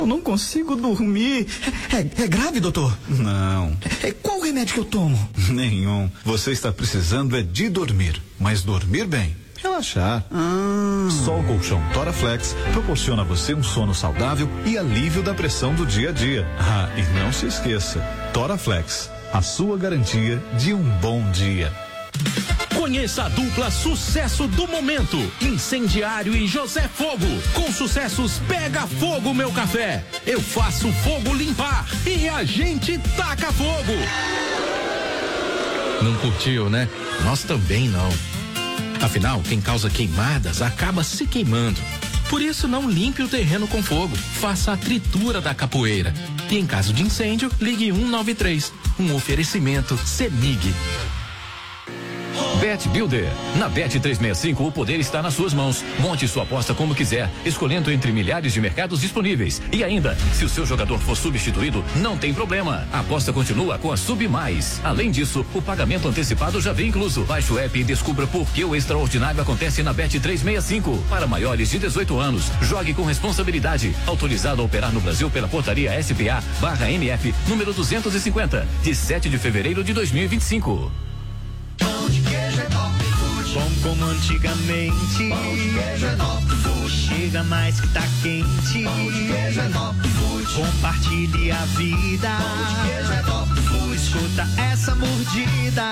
Eu não consigo dormir. É grave, doutor? Não. Qual o remédio que eu tomo? Nenhum. Você está precisando é de dormir, mas dormir bem. Relaxar. Só o colchão Toraflex proporciona a você um sono saudável e alívio da pressão do dia a dia. E não se esqueça, Toraflex, a sua garantia de um bom dia. Conheça a dupla sucesso do momento, Incendiário e José Fogo, com sucessos Pega Fogo Meu Café, Eu Faço Fogo Limpar e A Gente Taca Fogo. Não curtiu, né? Nós também não. Afinal, quem causa queimadas acaba se queimando. Por isso, não limpe o terreno com fogo, faça a tritura da capoeira. E em caso de incêndio, ligue 193. Um oferecimento CEMIG. Bet Builder. Na Bet 365 o poder está nas suas mãos. Monte sua aposta como quiser, escolhendo entre milhares de mercados disponíveis. E ainda, se o seu jogador for substituído, não tem problema. A aposta continua com a Sub Mais. Além disso, o pagamento antecipado já vem incluso. Baixe o app e descubra por que o extraordinário acontece na Bet 365. Para maiores de 18 anos, jogue com responsabilidade. Autorizado a operar no Brasil pela portaria SPA/MF, número 250, de 7 de fevereiro de 2025. Bom como antigamente. Pão de queijo é Top Food. Chega mais que tá quente. Pão de queijo é Top Food. Compartilhe a vida. Pão de queijo é Top Food. Escuta essa mordida.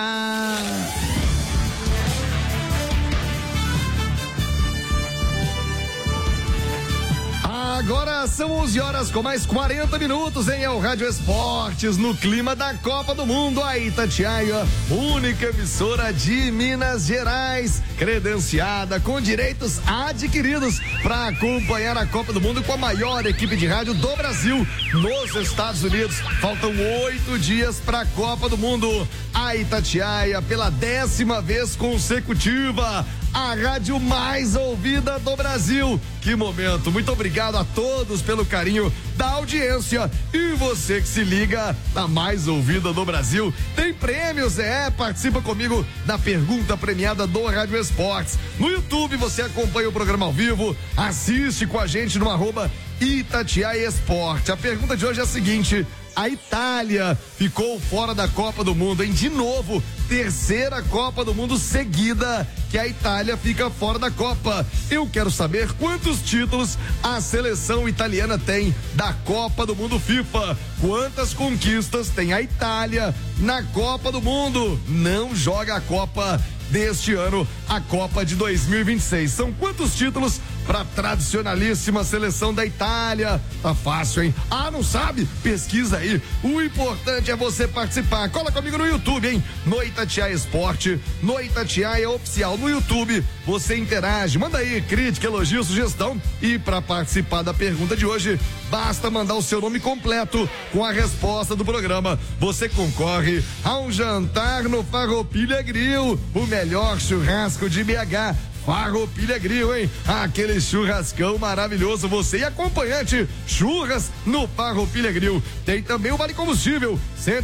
Agora são 11 horas com mais 40 minutos em El Rádio Esportes, no clima da Copa do Mundo. A Itatiaia, única emissora de Minas Gerais, credenciada com direitos adquiridos para acompanhar a Copa do Mundo com a maior equipe de rádio do Brasil nos Estados Unidos. Faltam 8 dias para a Copa do Mundo. A Itatiaia, pela 10ª vez consecutiva, a rádio mais ouvida do Brasil. Que momento, muito obrigado a todos pelo carinho da audiência. E você que se liga na mais ouvida do Brasil, tem prêmios, participa comigo da pergunta premiada do Rádio Esportes. No YouTube você acompanha o programa ao vivo, assiste com a gente no @Itatiaia Esporte. A pergunta de hoje é a seguinte: a Itália ficou fora da Copa do Mundo, hein? De novo, terceira Copa do Mundo seguida que a Itália fica fora da Copa. Eu quero saber quantos títulos a seleção italiana tem da Copa do Mundo FIFA. Quantas conquistas tem a Itália na Copa do Mundo? Não joga a Copa deste ano, a Copa de 2026. São quantos títulos para a tradicionalíssima seleção da Itália? Tá fácil, hein? Não sabe? Pesquisa aí. O importante é você participar. Cola comigo no YouTube, hein? No Itatiaia Esporte, no Itatiaia Oficial no YouTube. Você interage, manda aí crítica, elogio, sugestão. E para participar da pergunta de hoje, basta mandar o seu nome completo com a resposta do programa. Você concorre a um jantar no Farroupilha Grill, o melhor churrasco de BH. Farroupilha Grill, hein? Aquele churrascão maravilhoso, você e acompanhante, churras no Farroupilha Grill. Tem também o Vale Combustível,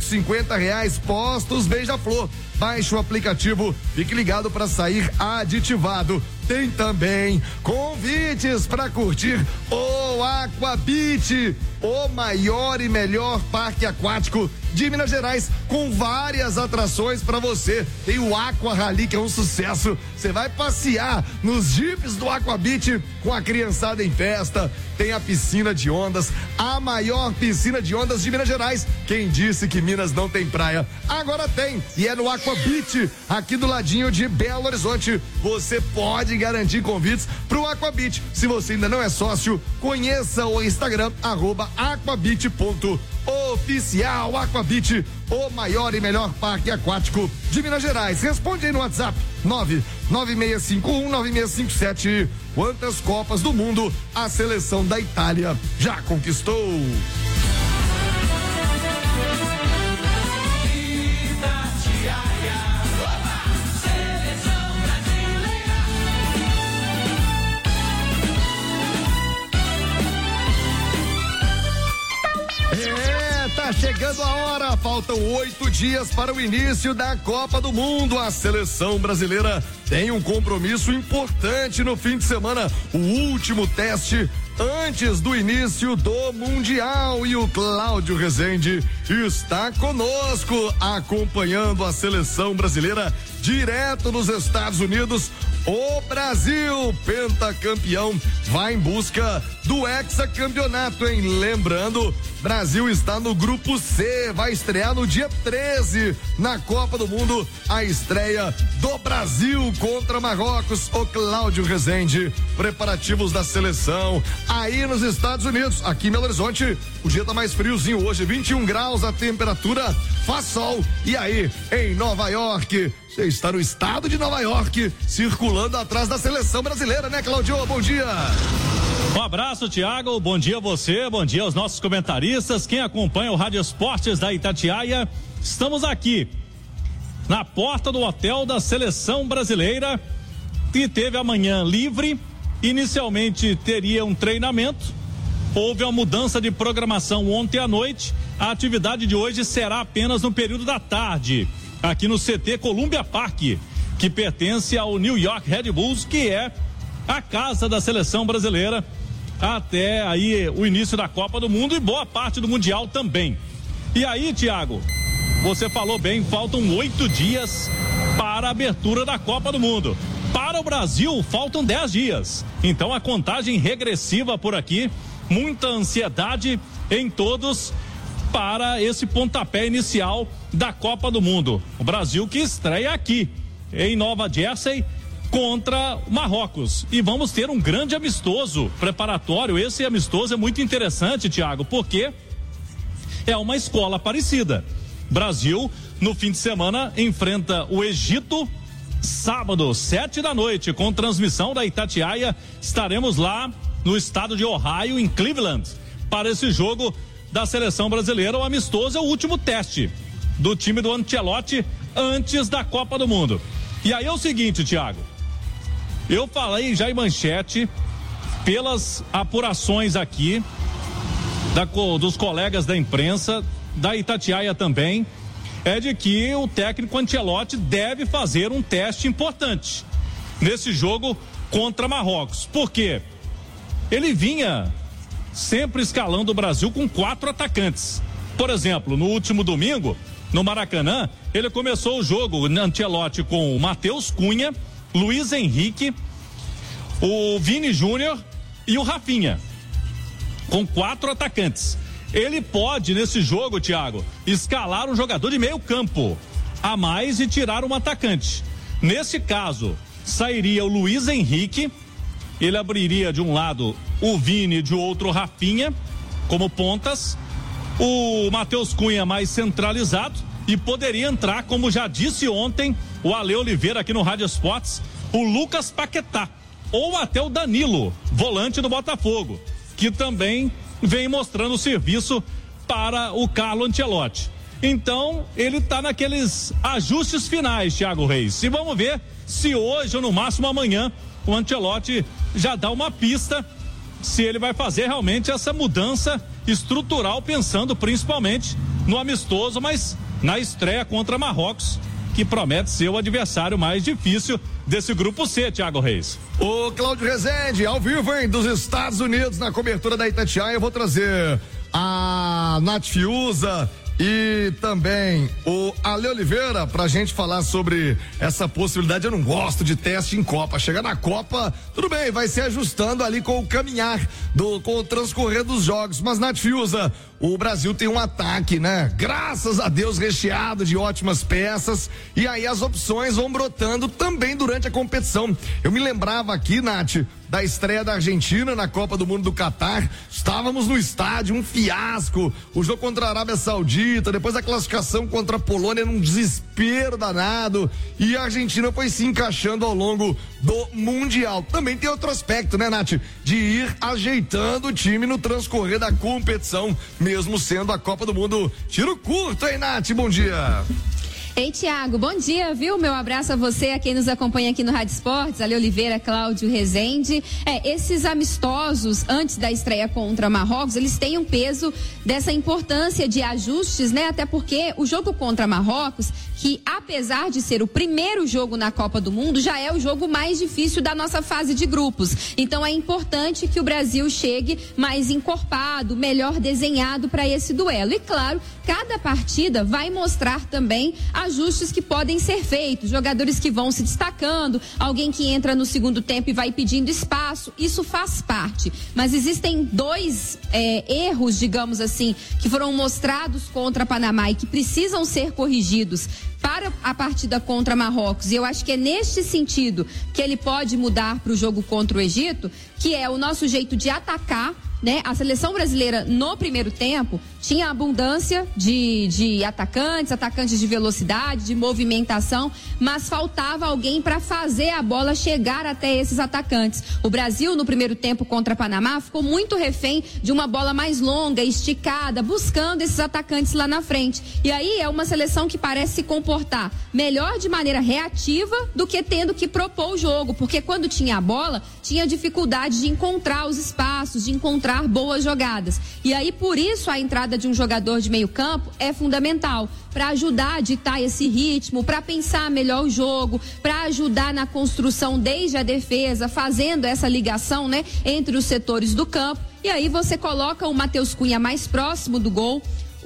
R$150, postos Beija-Flor. Baixe o aplicativo, fique ligado para sair aditivado. Tem também convites para curtir o Aqua Beach, o maior e melhor parque aquático de Minas Gerais, com várias atrações para você. Tem o Aqua Rally, que é um sucesso. Você vai passear nos jipes do Aqua Beach com a criançada em festa. Tem a piscina de ondas, a maior piscina de ondas de Minas Gerais. Quem disse que Minas não tem praia? Agora tem, e é no Aqua Beach, aqui do ladinho de Belo Horizonte. Você pode garantir convites pro Aqua Beach. Se você ainda não é sócio, conheça o Instagram @aquabeach.oficial. Aqua Beach, o maior e melhor parque aquático de Minas Gerais. Responde aí no WhatsApp 996519657. Quantas Copas do Mundo a seleção da Itália já conquistou? Tá chegando a hora, faltam 8 dias para o início da Copa do Mundo. A seleção brasileira tem um compromisso importante no fim de semana, o último teste antes do início do Mundial. E o Cláudio Rezende está conosco, acompanhando a seleção brasileira direto nos Estados Unidos. O Brasil, pentacampeão, vai em busca do hexacampeonato, hein? Lembrando, Brasil está no grupo C, vai estrear no dia 13 na Copa do Mundo, a estreia do Brasil contra Marrocos. O Cláudio Rezende, preparativos da seleção aí nos Estados Unidos. Aqui em Belo Horizonte, o dia tá mais friozinho hoje, 21 graus a temperatura, faz sol. E aí, em Nova York, você está no estado de Nova York, circulando atrás da seleção brasileira, né, Claudio? Bom dia. Um abraço, Thiago. Bom dia a você, bom dia aos nossos comentaristas, quem acompanha o Rádio Esportes da Itatiaia. Estamos aqui na porta do hotel da seleção brasileira, que teve amanhã livre. Inicialmente teria um treinamento, houve uma mudança de programação ontem à noite. A atividade de hoje será apenas no período da tarde, aqui no CT Columbia Park, que pertence ao New York Red Bulls, que é a casa da seleção brasileira até aí o início da Copa do Mundo e boa parte do Mundial também. E aí, Thiago, você falou bem, faltam 8 dias para a abertura da Copa do Mundo. Para o Brasil, faltam 10 dias. Então a contagem regressiva por aqui, muita ansiedade em todos para esse pontapé inicial da Copa do Mundo. O Brasil que estreia aqui em Nova Jersey contra Marrocos. E vamos ter um grande amistoso preparatório. Esse amistoso é muito interessante, Thiago, porque é uma escola parecida. Brasil, no fim de semana, enfrenta o Egito, sábado, 7 da noite, com transmissão da Itatiaia. Estaremos lá no estado de Ohio, em Cleveland, para esse jogo da seleção brasileira. O amistoso é o último teste do time do Ancelotti antes da Copa do Mundo. E aí é o seguinte, Thiago, eu falei já em manchete, pelas apurações aqui dos colegas da imprensa, da Itatiaia também, é de que o técnico Ancelotti deve fazer um teste importante nesse jogo contra Marrocos. Por quê? Ele vinha sempre escalando o Brasil com 4 atacantes. Por exemplo, no último domingo, no Maracanã, ele começou o jogo, Ancelotti, com o Matheus Cunha, Luiz Henrique, o Vini Júnior e o Rafinha, com 4 atacantes. Ele pode, nesse jogo, Thiago, escalar um jogador de meio campo a mais e tirar um atacante. Nesse caso, sairia o Luiz Henrique, ele abriria de um lado o Vini, de outro o Rafinha, como pontas, o Matheus Cunha mais centralizado, e poderia entrar, como já disse ontem o Ale Oliveira aqui no Rádio Esportes, o Lucas Paquetá, ou até o Danilo, volante do Botafogo, que também vem mostrando serviço para o Carlo Ancelotti. Então, ele está naqueles ajustes finais, Thiago Reis. E vamos ver se hoje ou no máximo amanhã o Ancelotti já dá uma pista se ele vai fazer realmente essa mudança estrutural, pensando principalmente no amistoso, mas na estreia contra Marrocos, que promete ser o adversário mais difícil desse grupo C, Thiago Reis. O Cláudio Rezende, ao vivo, hein, dos Estados Unidos, na cobertura da Itatiaia. Eu vou trazer a Nath Fiuza e também o Ale Oliveira pra gente falar sobre essa possibilidade. Eu não gosto de teste em Copa. Chegar na Copa, tudo bem, vai se ajustando ali com o caminhar, com o transcorrer dos jogos. Mas, Nath Fiuza, o Brasil tem um ataque, né? Graças a Deus, recheado de ótimas peças. E aí as opções vão brotando também durante a competição. Eu me lembrava aqui, Nath, da estreia da Argentina na Copa do Mundo do Catar. Estávamos no estádio, um fiasco. O jogo contra a Arábia Saudita, depois a classificação contra a Polônia num desespero danado. E a Argentina foi se encaixando ao longo do Mundial. Também tem outro aspecto, né, Nath? De ir ajeitando o time no transcorrer da competição, mesmo sendo a Copa do Mundo. Tiro curto, hein, Nath? Bom dia. Ei, Thiago, bom dia, viu? Meu abraço a você, a quem nos acompanha aqui no Rádio Esportes, Ale Oliveira, Cláudio Rezende. Esses amistosos, antes da estreia contra Marrocos, eles têm um peso dessa importância de ajustes, né? Até porque o jogo contra Marrocos que, apesar de ser o primeiro jogo na Copa do Mundo, já é o jogo mais difícil da nossa fase de grupos. Então é importante que o Brasil chegue mais encorpado, melhor desenhado para esse duelo. E claro, cada partida vai mostrar também ajustes que podem ser feitos, jogadores que vão se destacando, alguém que entra no segundo tempo e vai pedindo espaço, isso faz parte. Mas existem dois erros, digamos assim, que foram mostrados contra Panamá e que precisam ser corrigidos para a partida contra Marrocos, e eu acho que é neste sentido que ele pode mudar para o jogo contra o Egito, que é o nosso jeito de atacar, né? A seleção brasileira no primeiro tempo tinha abundância de atacantes de velocidade, de movimentação, mas faltava alguém para fazer a bola chegar até esses atacantes. O Brasil no primeiro tempo contra Panamá ficou muito refém de uma bola mais longa, esticada, buscando esses atacantes lá na frente. E aí é uma seleção que parece se comportar melhor de maneira reativa do que tendo que propor o jogo, porque quando tinha a bola, tinha dificuldade de encontrar os espaços, de encontrar boas jogadas. E aí, por isso, a entrada de um jogador de meio campo é fundamental para ajudar a ditar esse ritmo, para pensar melhor o jogo, para ajudar na construção desde a defesa, fazendo essa ligação, né, entre os setores do campo. E aí você coloca o Matheus Cunha mais próximo do gol.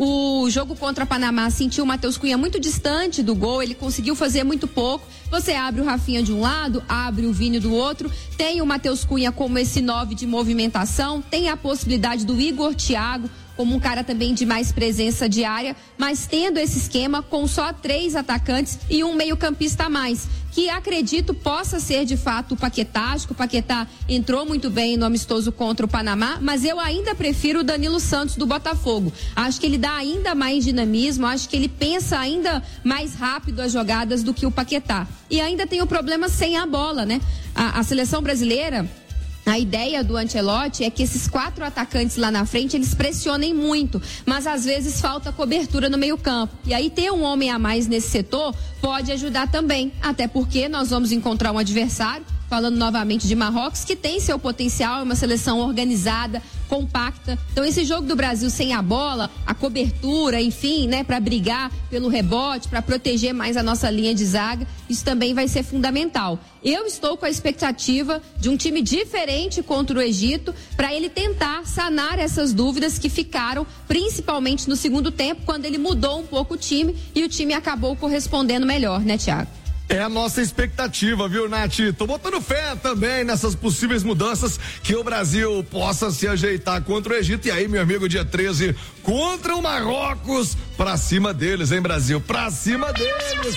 O jogo contra Panamá sentiu o Matheus Cunha muito distante do gol, ele conseguiu fazer muito pouco. Você abre o Rafinha de um lado, abre o Vini do outro, tem o Matheus Cunha como esse 9 de movimentação, tem a possibilidade do Igor Thiago como um cara também de mais presença de área, mas tendo esse esquema com só 3 atacantes e um meio-campista a mais, que acredito possa ser de fato o Paquetá. Acho que o Paquetá entrou muito bem no amistoso contra o Panamá, mas eu ainda prefiro o Danilo Santos do Botafogo. Acho que ele dá ainda mais dinamismo, acho que ele pensa ainda mais rápido as jogadas do que o Paquetá. E ainda tem o problema sem a bola, né? A seleção brasileira, a ideia do Ancelotti é que esses 4 atacantes lá na frente, eles pressionem muito, mas às vezes falta cobertura no meio-campo. E aí ter um homem a mais nesse setor pode ajudar também, até porque nós vamos encontrar um adversário, falando novamente de Marrocos, que tem seu potencial, é uma seleção organizada, compacta. Então esse jogo do Brasil sem a bola, a cobertura, enfim, né, para brigar pelo rebote, para proteger mais a nossa linha de zaga, isso também vai ser fundamental. Eu estou com a expectativa de um time diferente contra o Egito, para ele tentar sanar essas dúvidas que ficaram, principalmente no segundo tempo, quando ele mudou um pouco o time e o time acabou correspondendo melhor, né, Thiago? É a nossa expectativa, viu, Nath? Tô botando fé também nessas possíveis mudanças, que o Brasil possa se ajeitar contra o Egito. E aí, meu amigo, dia 13, contra o Marrocos, pra cima deles, hein, Brasil? Pra cima deles!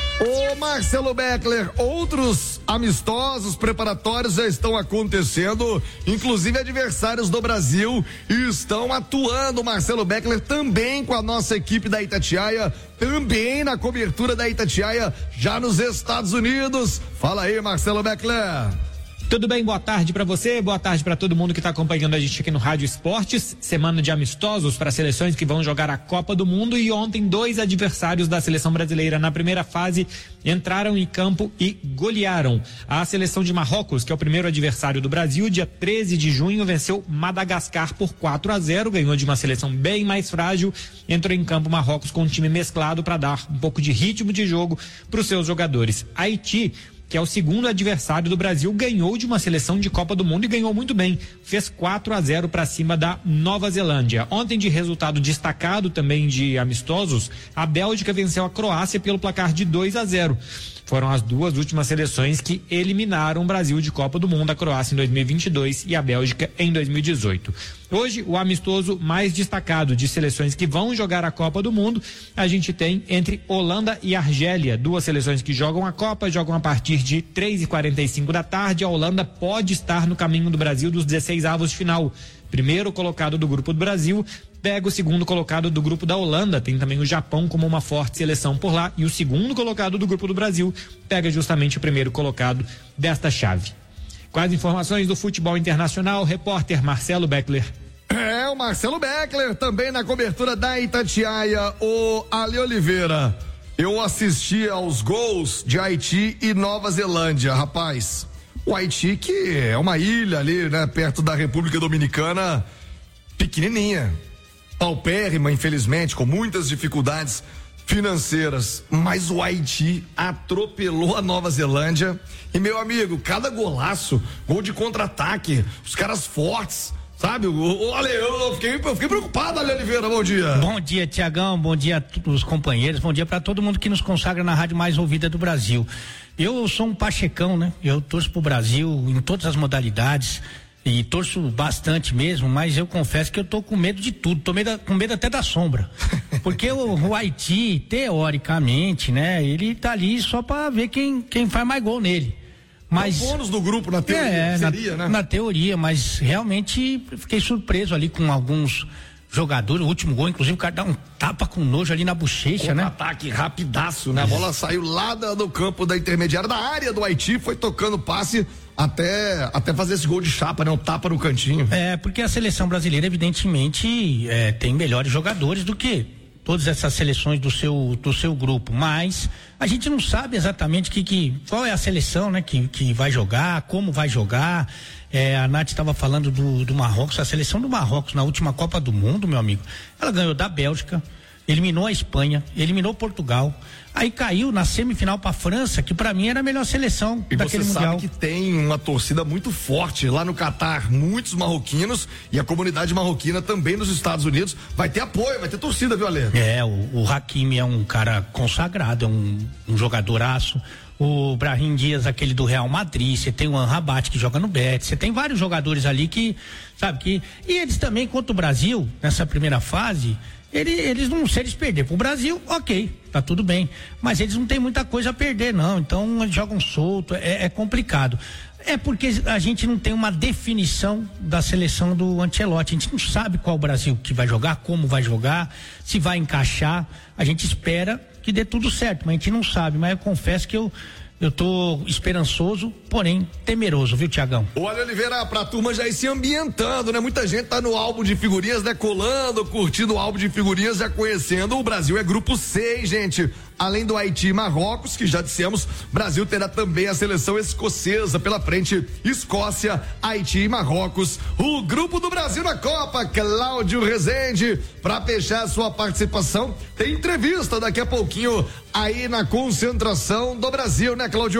Ô Marcelo Beckler, outros amistosos preparatórios já estão acontecendo, inclusive adversários do Brasil estão atuando. Marcelo Beckler também com a nossa equipe da Itatiaia, também na cobertura da Itatiaia, já nos Estados Unidos. Fala aí, Marcelo Beckler. Tudo bem? Boa tarde para você, boa tarde para todo mundo que está acompanhando a gente aqui no Rádio Esportes. Semana de amistosos para seleções que vão jogar a Copa do Mundo, e ontem 2 adversários da seleção brasileira na primeira fase entraram em campo e golearam. A seleção de Marrocos, que é o primeiro adversário do Brasil, dia 13 de junho venceu Madagascar por 4-0, ganhou de uma seleção bem mais frágil. Entrou em campo Marrocos com um time mesclado para dar um pouco de ritmo de jogo para os seus jogadores. Haiti, que é o segundo adversário do Brasil, ganhou de uma seleção de Copa do Mundo e ganhou muito bem. Fez 4-0 para cima da Nova Zelândia. Ontem, de resultado destacado também de amistosos, a Bélgica venceu a Croácia pelo placar de 2-0. Foram as 2 últimas seleções que eliminaram o Brasil de Copa do Mundo, a Croácia em 2022 e a Bélgica em 2018. Hoje, o amistoso mais destacado de seleções que vão jogar a Copa do Mundo, a gente tem entre Holanda e Argélia, 2 seleções que jogam a Copa, jogam a partir de 3h45 da tarde. A Holanda pode estar no caminho do Brasil dos 16avos de final. Primeiro colocado do grupo do Brasil pega o segundo colocado do grupo da Holanda. Tem também o Japão como uma forte seleção por lá, e o segundo colocado do grupo do Brasil pega justamente o primeiro colocado desta chave. Com as informações do futebol internacional, repórter Marcelo Beckler. É, o Marcelo Beckler também na cobertura da Itatiaia. O Ale Oliveira, eu assisti aos gols de Haiti e Nova Zelândia, rapaz. O Haiti, que é uma ilha ali, né, perto da República Dominicana, pequenininha, paupérrima, infelizmente, com muitas dificuldades financeiras, mas o Haiti atropelou a Nova Zelândia e, meu amigo, cada golaço, gol de contra-ataque, os caras fortes, sabe? Olha, eu fiquei preocupado, Ale Oliveira, bom dia. Bom dia, Tiagão, bom dia a todos os companheiros, bom dia para todo mundo que nos consagra na rádio mais ouvida do Brasil. Eu sou um pachecão, né? Eu torço pro Brasil em todas as modalidades e torço bastante mesmo, mas eu confesso que eu tô com medo de tudo, com medo até da sombra, porque o Haiti, teoricamente, né? Ele tá ali só para ver quem faz mais gol nele. Mas, é o bônus do grupo na teoria, seria, né? Na teoria, mas realmente fiquei surpreso ali com alguns jogadores. O último gol, inclusive, o cara dá um tapa com nojo ali na bochecha, né? Ataque rapidaço, né? A bola saiu lá do campo da intermediária, da área do Haiti, foi tocando passe até fazer esse gol de chapa, né? Um tapa no cantinho. Porque a seleção brasileira, evidentemente, tem melhores jogadores do que todas essas seleções do seu grupo, mas a gente não sabe exatamente qual é a seleção, né, que vai jogar, como vai jogar. A Nath estava falando do Marrocos, a seleção do Marrocos na última Copa do Mundo, meu amigo, ela ganhou da Bélgica, eliminou a Espanha, eliminou Portugal, aí caiu na semifinal para a França, que para mim era a melhor seleção daquele mundial. E você sabe que tem uma torcida muito forte lá no Catar, muitos marroquinos, e a comunidade marroquina também nos Estados Unidos vai ter apoio, vai ter torcida, viu, Ale? O Hakimi é um cara consagrado, é um jogadoraço. O Brahim Dias, aquele do Real Madrid, você tem o Amrabat que joga no Betis, você tem vários jogadores ali que, sabe, e eles também, contra o Brasil, nessa primeira fase, eles não, se eles perder pro Brasil, ok, tá tudo bem, mas eles não tem muita coisa a perder, não, então eles jogam solto, é complicado. É porque a gente não tem uma definição da seleção do Ancelotti, a gente não sabe qual o Brasil que vai jogar, como vai jogar, se vai encaixar, a gente espera que dê tudo certo, mas a gente não sabe, mas eu confesso que eu tô esperançoso, porém temeroso, viu, Tiagão? Olha, Oliveira, pra turma já ir se ambientando, né? Muita gente tá no álbum de figurinhas, né? Colando, curtindo o álbum de figurinhas, já conhecendo. O Brasil é grupo C, gente. Além do Haiti e Marrocos, que já dissemos, Brasil terá também a seleção escocesa pela frente, Escócia, Haiti e Marrocos. O grupo do Brasil na Copa, Cláudio Rezende, para fechar sua participação, tem entrevista daqui a pouquinho aí na concentração do Brasil, né, Cláudio?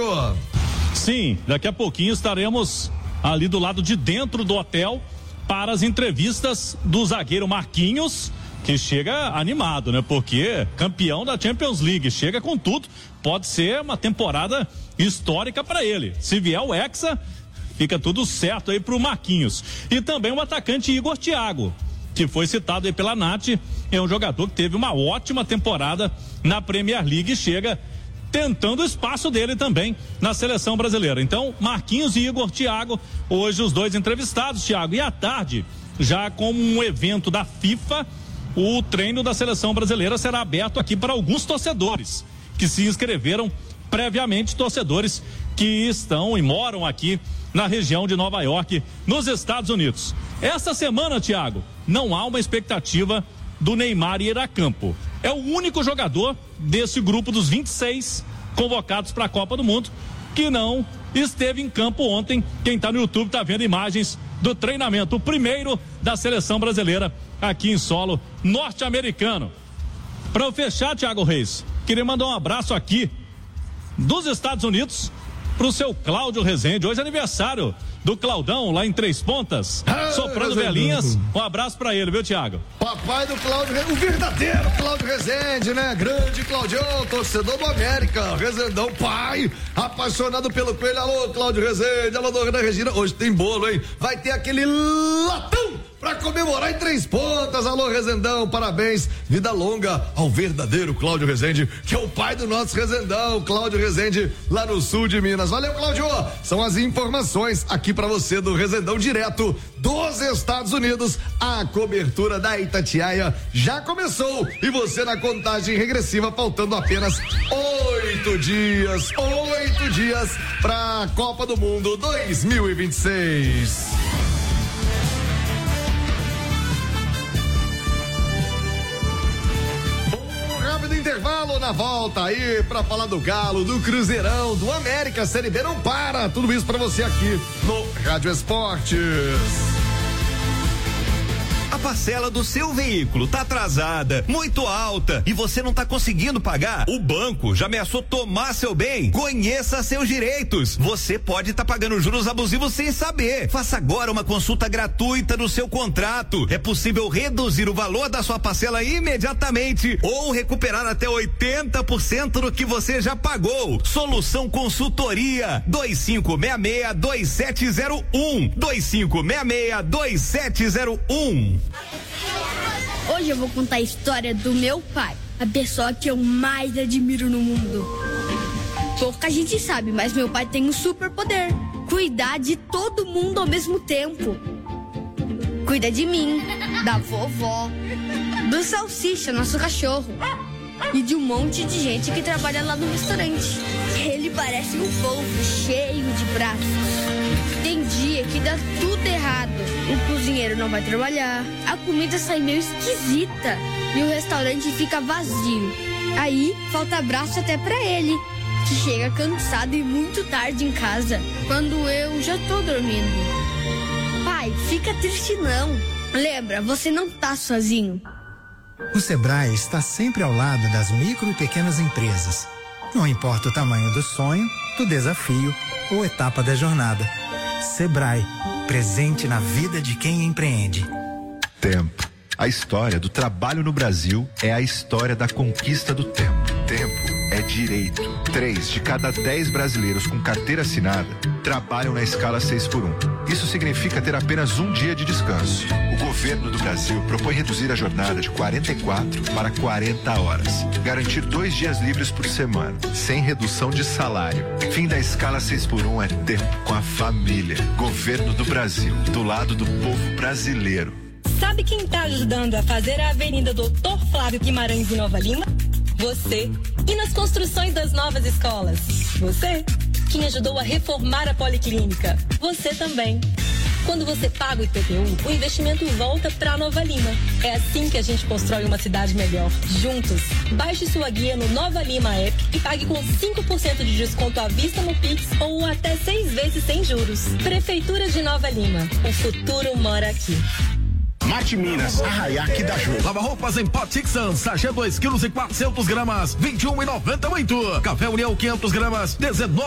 Sim, daqui a pouquinho estaremos ali do lado de dentro do hotel para as entrevistas do zagueiro Marquinhos, que chega animado, né? Porque campeão da Champions League, chega com tudo, pode ser uma temporada histórica para ele. Se vier o Hexa, fica tudo certo aí pro Marquinhos. E também o atacante Igor Thiago, que foi citado aí pela Nath, é um jogador que teve uma ótima temporada na Premier League e chega tentando o espaço dele também na seleção brasileira. Então, Marquinhos e Igor Thiago, hoje os dois entrevistados, Thiago, e à tarde, já como um evento da FIFA, o treino da seleção brasileira será aberto aqui para alguns torcedores que se inscreveram previamente, torcedores que estão e moram aqui na região de Nova York, nos Estados Unidos. Essa semana, Thiago, não há uma expectativa do Neymar ir a campo. É o único jogador desse grupo dos 26 convocados para a Copa do Mundo que não esteve em campo ontem. Quem está no YouTube está vendo imagens do treinamento, o primeiro da seleção brasileira aqui em solo norte-americano. Para eu fechar, Thiago Reis, queria mandar um abraço aqui dos Estados Unidos pro seu Cláudio Rezende. Hoje é aniversário do Claudão lá em Três Pontas, soprando velhinhas. Um abraço pra ele, viu, Thiago? Papai do Cláudio, o verdadeiro Cláudio Rezende, né? Grande Claudião, torcedor do América, Rezendão, pai, apaixonado pelo coelho. Alô, Cláudio Rezende, alô, dona Regina, hoje tem bolo, hein? Vai ter aquele latão pra comemorar em Três Pontas. Alô, Rezendão, parabéns, vida longa ao verdadeiro Cláudio Rezende, que é o pai do nosso Rezendão, Cláudio Rezende, lá no sul de Minas. Valeu, Cláudio, são as informações aqui pra você do Rezendão, direto dos Estados Unidos. A cobertura da Itatiaia já começou e você na contagem regressiva, faltando apenas 8 dias pra Copa do Mundo 2026. Intervalo, na volta aí pra falar do Galo, do Cruzeirão, do América, Série B não para. Tudo isso pra você aqui no Rádio Esportes. A parcela do seu veículo tá atrasada, muito alta, e você não tá conseguindo pagar? O banco já ameaçou tomar seu bem? Conheça seus direitos. Você pode estar pagando juros abusivos sem saber. Faça agora uma consulta gratuita do seu contrato. É possível reduzir o valor da sua parcela imediatamente ou recuperar até 80% do que você já pagou. Solução Consultoria 2566-2701 2566-2701. Hoje eu vou contar a história do meu pai, a pessoa que eu mais admiro no mundo. Pouca gente sabe, mas meu pai tem um superpoder: cuidar de todo mundo ao mesmo tempo. Cuida de mim, da vovó, do Salsicha, nosso cachorro, e de um monte de gente que trabalha lá no restaurante. Ele parece um polvo cheio de braços. Tem dia que dá tudo errado. O cozinheiro não vai trabalhar, a comida sai meio esquisita e o restaurante fica vazio. Aí falta braço até pra ele, que chega cansado e muito tarde em casa, quando eu já tô dormindo. Pai, fica triste não. Lembra, você não tá sozinho. O Sebrae está sempre ao lado das micro e pequenas empresas. Não importa o tamanho do sonho, do desafio ou etapa da jornada. Sebrae, presente na vida de quem empreende. Tempo. A história do trabalho no Brasil é a história da conquista do tempo. Tempo é direito. 3 de cada 10 brasileiros com carteira assinada trabalham na escala 6x1. Isso significa ter apenas um dia de descanso. O governo do Brasil propõe reduzir a jornada de 44 para 40 horas. Garantir 2 dias livres por semana, sem redução de salário. Fim da escala 6x1 é tempo com a família. Governo do Brasil, do lado do povo brasileiro. Sabe quem está ajudando a fazer a Avenida Doutor Flávio Guimarães em Nova Lima? Você. E nas construções das novas escolas? Você. Quem ajudou a reformar a Policlínica? Você também. Quando você paga o IPTU, o investimento volta para Nova Lima. É assim que a gente constrói uma cidade melhor. Juntos. Baixe sua guia no Nova Lima App e pague com 5% de desconto à vista no Pix ou até 6 vezes sem juros. Prefeitura de Nova Lima. O futuro mora aqui. Mate Minas, Arraiaque da Ju. Lava roupas em pó Tixan, sachê 2 quilos e 400 gramas, 21,98. Café União 500 gramas,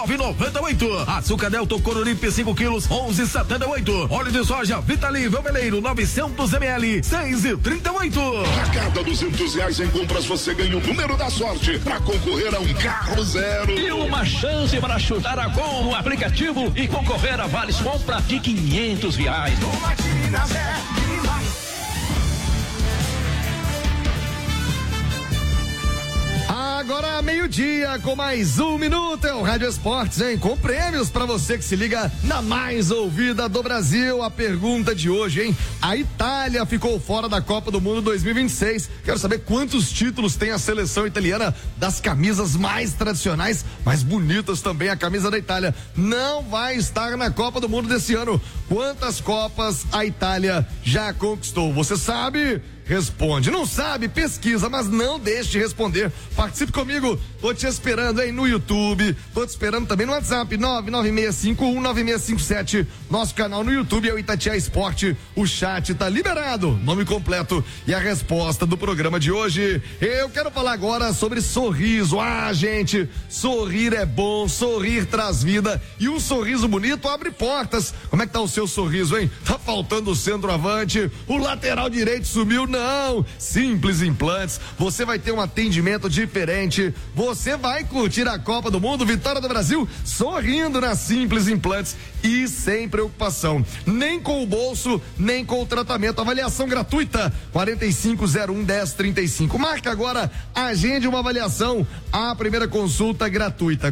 19,98. Açúcar Delta Coruripe 5 quilos, 11,78. Óleo de soja Vitali Velveleiro 900 ml, 6,38. A cada R$200 em compras você ganha o número da sorte para concorrer a um carro zero. E uma chance para chutar a gol no aplicativo e concorrer a vales compra de R$500. No Mate Minas Agora meio-dia com mais 1 minuto é o Rádio Esportes, hein? Com prêmios pra você que se liga na mais ouvida do Brasil. A pergunta de hoje, hein? A Itália ficou fora da Copa do Mundo 2026. Quero saber quantos títulos tem a seleção italiana das camisas mais tradicionais, mais bonitas também. A camisa da Itália não vai estar na Copa do Mundo desse ano. Quantas Copas a Itália já conquistou? Você sabe? Responde. Não sabe? Pesquisa, mas não deixe de responder. Participe comigo. Tô te esperando aí no YouTube. Tô te esperando também no WhatsApp 996519657. Nosso canal no YouTube é o Itatiaia Esporte. O chat tá liberado. Nome completo e a resposta do programa de hoje. Eu quero falar agora sobre sorriso. Ah, gente, sorrir é bom, sorrir traz vida e um sorriso bonito abre portas. Como é que tá o seu sorriso, hein? Tá faltando o centroavante, o lateral direito sumiu, não. Simples Implantes, você vai ter um atendimento diferente, você vai curtir a Copa do Mundo, vitória do Brasil, sorrindo na Simples Implantes e sem preocupação, nem com o bolso, nem com o tratamento. Avaliação gratuita, 4501-1035. Marca agora, agende uma avaliação, a primeira consulta gratuita,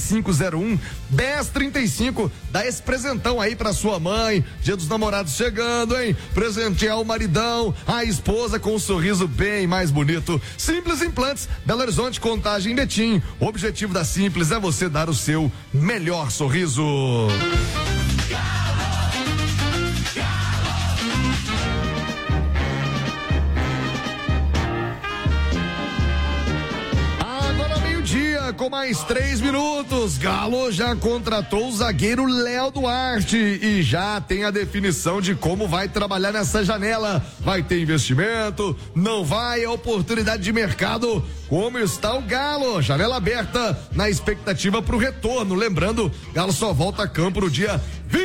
4501-1035. Dá esse presentão aí pra sua mãe, Dia dos Namorados chegando, hein? Presentear o maridão, a esposa com um sorriso bem mais bonito. Simples Implantes, Belo Horizonte, Contagem, Betim. O objetivo da Simples é você dar o seu melhor sorriso. 1h com mais 3 minutos. Galo já contratou o zagueiro Léo Duarte e já tem a definição de como vai trabalhar nessa janela. Vai ter investimento? Não vai? É oportunidade de mercado? Como está o Galo? Janela aberta na expectativa para o retorno. Lembrando, Galo só volta a campo no dia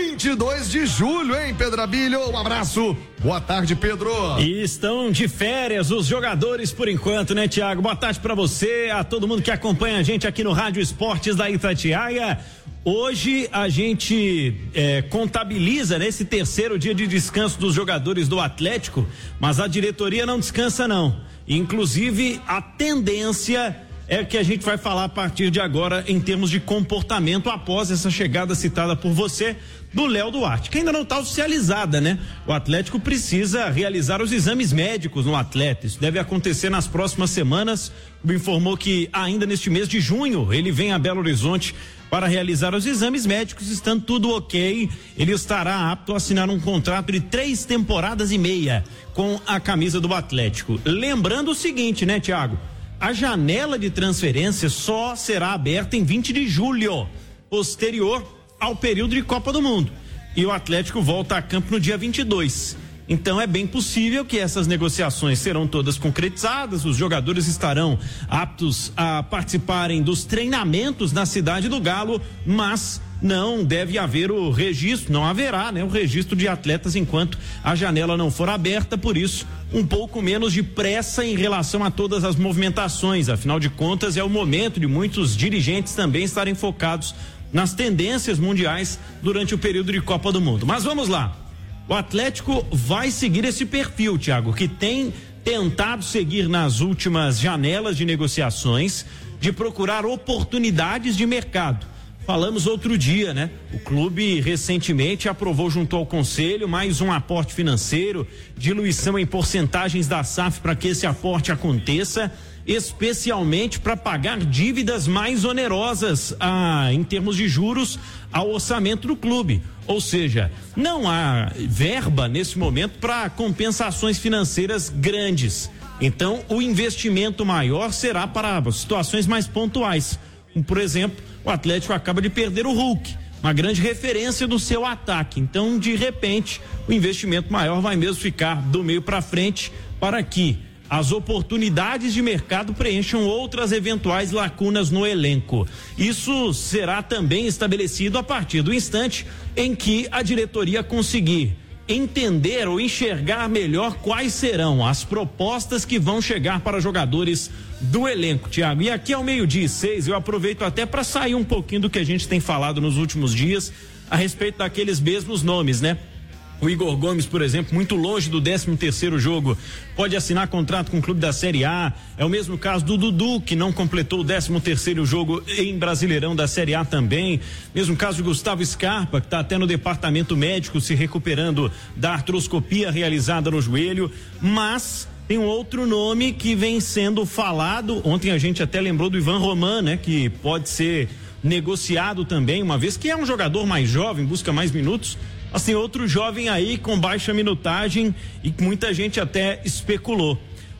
22 de julho, hein, Pedro Abílio? Um abraço. Boa tarde, Pedro. E estão de férias os jogadores por enquanto, né, Tiago? Boa tarde pra você, a todo mundo que acompanha a gente aqui no Rádio Esportes da Itatiaia. Hoje a gente contabiliza, né, esse terceiro dia de descanso dos jogadores do Atlético, mas a diretoria não descansa não. Inclusive a tendência é que a gente vai falar a partir de agora em termos de comportamento após essa chegada citada por você do Léo Duarte, que ainda não está oficializada, né? O Atlético precisa realizar os exames médicos no atleta. Isso deve acontecer nas próximas semanas. Me informou que ainda neste mês de junho ele vem a Belo Horizonte para realizar os exames médicos. Estando tudo ok, ele estará apto a assinar um contrato de 3 temporadas e meia com a camisa do Atlético. Lembrando o seguinte, né, Thiago? A janela de transferência só será aberta em 20 de julho, posterior ao período de Copa do Mundo. E o Atlético volta a campo no dia 22. Então é bem possível que essas negociações serão todas concretizadas, os jogadores estarão aptos a participarem dos treinamentos na cidade do Galo, mas não deve haver o registro, não haverá, né, o registro de atletas enquanto a janela não for aberta. Por isso, um pouco menos de pressa em relação a todas as movimentações. Afinal de contas, é o momento de muitos dirigentes também estarem focados nas tendências mundiais durante o período de Copa do Mundo. Mas vamos lá. O Atlético vai seguir esse perfil, Thiago, que tem tentado seguir nas últimas janelas de negociações, de procurar oportunidades de mercado. Falamos outro dia, né? O clube recentemente aprovou junto ao conselho mais um aporte financeiro, diluição em porcentagens da SAF para que esse aporte aconteça, especialmente para pagar dívidas mais onerosas em termos de juros ao orçamento do clube. Ou seja, não há verba nesse momento para compensações financeiras grandes. Então, o investimento maior será para situações mais pontuais. Por exemplo, o Atlético acaba de perder o Hulk, uma grande referência do seu ataque. Então, de repente, o investimento maior vai mesmo ficar do meio para frente para que as oportunidades de mercado preencham outras eventuais lacunas no elenco. Isso será também estabelecido a partir do instante em que a diretoria conseguir entender ou enxergar melhor quais serão as propostas que vão chegar para jogadores do elenco, Thiago. E aqui ao 12:06 eu aproveito até para sair um pouquinho do que a gente tem falado nos últimos dias a respeito daqueles mesmos nomes, né? O Igor Gomes, por exemplo, muito longe do 13º jogo, pode assinar contrato com o clube da Série A. É o mesmo caso do Dudu, que não completou o 13º jogo em Brasileirão da Série A também. Mesmo caso de Gustavo Scarpa, que está até no departamento médico se recuperando da artroscopia realizada no joelho. Mas tem um outro nome que vem sendo falado. Ontem a gente até lembrou do Ivan Roman, né? Que pode ser negociado também, uma vez que é um jogador mais jovem, busca mais minutos. Mas tem outro jovem aí com baixa minutagem e que muita gente até especulou.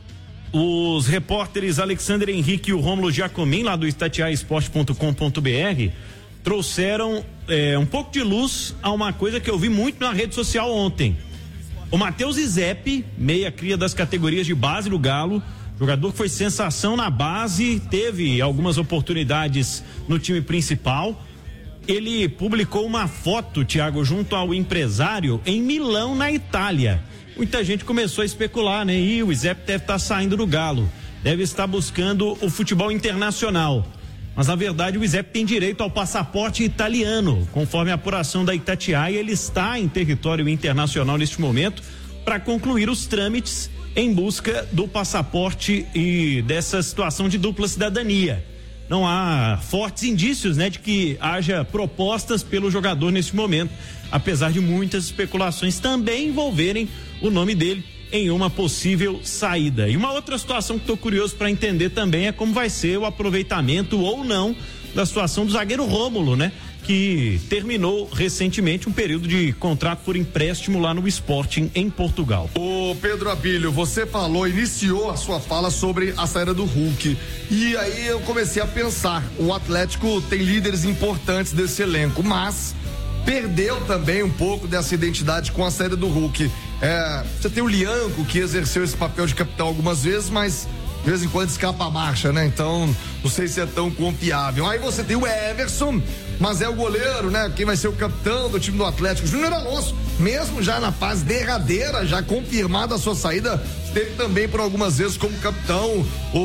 Os repórteres Alexander Henrique e o Rômulo Giacomin, lá do itatiaesporte.com.br, trouxeram um pouco de luz a uma coisa que eu vi muito na rede social ontem. O Matheus Izep, meia cria das categorias de base do Galo, jogador que foi sensação na base, teve algumas oportunidades no time principal. Ele publicou uma foto, Thiago, junto ao empresário em Milão, na Itália. Muita gente começou a especular, né? E o Izep deve estar saindo do Galo, deve estar buscando o futebol internacional. Mas na verdade o Izep tem direito ao passaporte italiano. Conforme a apuração da Itatiaia, ele está em território internacional neste momento para concluir os trâmites em busca do passaporte e dessa situação de dupla cidadania. Não há fortes indícios, né, de que haja propostas pelo jogador nesse momento, apesar de muitas especulações também envolverem o nome dele em uma possível saída. E uma outra situação que estou curioso para entender também é como vai ser o aproveitamento ou não da situação do zagueiro Rômulo, né, que terminou recentemente um período de contrato por empréstimo lá no Sporting em Portugal. Ô Pedro Abílio, você iniciou a sua fala sobre a saída do Hulk, e aí eu comecei a pensar, o Atlético tem líderes importantes desse elenco, mas perdeu também um pouco dessa identidade com a saída do Hulk. Você tem o Lianco, que exerceu esse papel de capitão algumas vezes, mas de vez em quando escapa a marcha, né? Então, não sei se é tão confiável. Aí você tem o Everson, mas é o goleiro, né? Quem vai ser o capitão do time do Atlético? Júnior Alonso, mesmo já na fase derradeira, já confirmada a sua saída, esteve também por algumas vezes como capitão.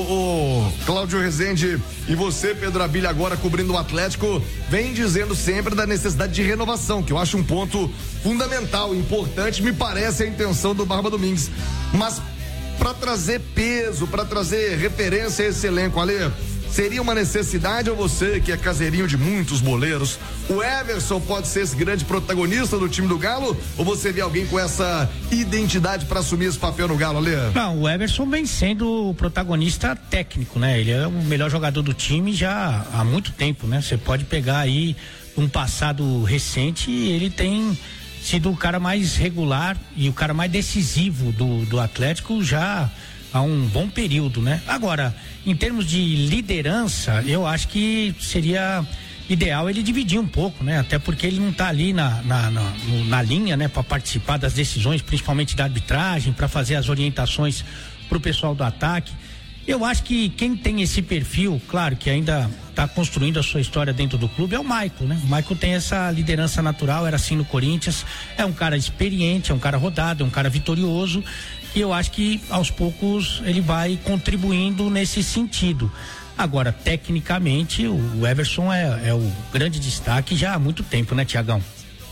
O Cláudio Rezende e você, Pedro Abílio, agora cobrindo o Atlético, vem dizendo sempre da necessidade de renovação, que eu acho um ponto fundamental, importante, me parece a intenção do Barba Domingues. Mas para trazer peso, para trazer referência a esse elenco, Ale, seria uma necessidade, ou você, que é caseirinho de muitos boleiros, o Everson pode ser esse grande protagonista do time do Galo, ou você vê alguém com essa identidade para assumir esse papel no Galo, Ale? Não, o Everson vem sendo o protagonista técnico, né? Ele é o melhor jogador do time já há muito tempo, né? Você pode pegar aí um passado recente, ele tem sido o cara mais regular e o cara mais decisivo do Atlético já há um bom período, né? Agora, em termos de liderança, eu acho que seria ideal ele dividir um pouco, né? Até porque ele não tá ali na linha, né? Para participar das decisões, principalmente da arbitragem, para fazer as orientações pro pessoal do ataque. Eu acho que quem tem esse perfil, claro que ainda está construindo a sua história dentro do clube, é o Maicon, né? O Maicon tem essa liderança natural, era assim no Corinthians, é um cara experiente, é um cara rodado, é um cara vitorioso, e eu acho que aos poucos ele vai contribuindo nesse sentido. Agora, tecnicamente, o Everson é o grande destaque já há muito tempo, né, Tiagão?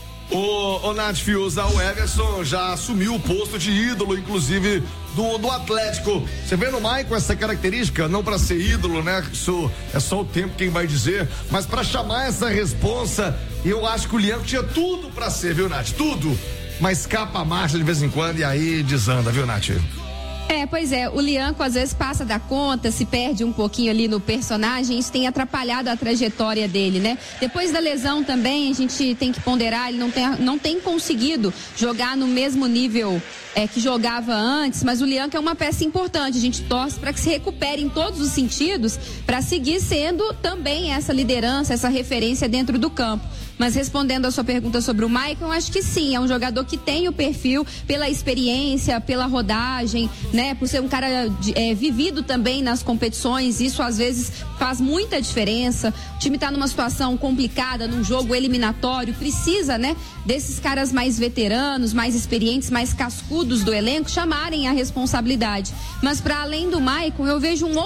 O Nath Fiuza, o Everson já assumiu o posto de ídolo, inclusive, do Atlético. Você vê no Maicon essa característica, não para ser ídolo, né? Isso é só o tempo quem vai dizer, mas para chamar essa responsa, eu acho que o Lianco tinha tudo para ser, viu, Nath? Tudo. Mas escapa a marcha de vez em quando e aí desanda, viu, Nath? Pois é, o Lianco às vezes passa da conta, se perde um pouquinho ali no personagem, isso tem atrapalhado a trajetória dele, né? Depois da lesão também, a gente tem que ponderar, ele não tem conseguido jogar no mesmo nível que jogava antes, mas o Lianco é uma peça importante, a gente torce para que se recupere em todos os sentidos, para seguir sendo também essa liderança, essa referência dentro do campo. Mas respondendo a sua pergunta sobre o Maicon, eu acho que sim, é um jogador que tem o perfil pela experiência, pela rodagem, né? Por ser um cara vivido também nas competições, isso às vezes faz muita diferença. O time tá numa situação complicada, num jogo eliminatório, precisa, né? Desses caras mais veteranos, mais experientes, mais cascudos do elenco chamarem a responsabilidade. Mas para além do Maicon, eu vejo um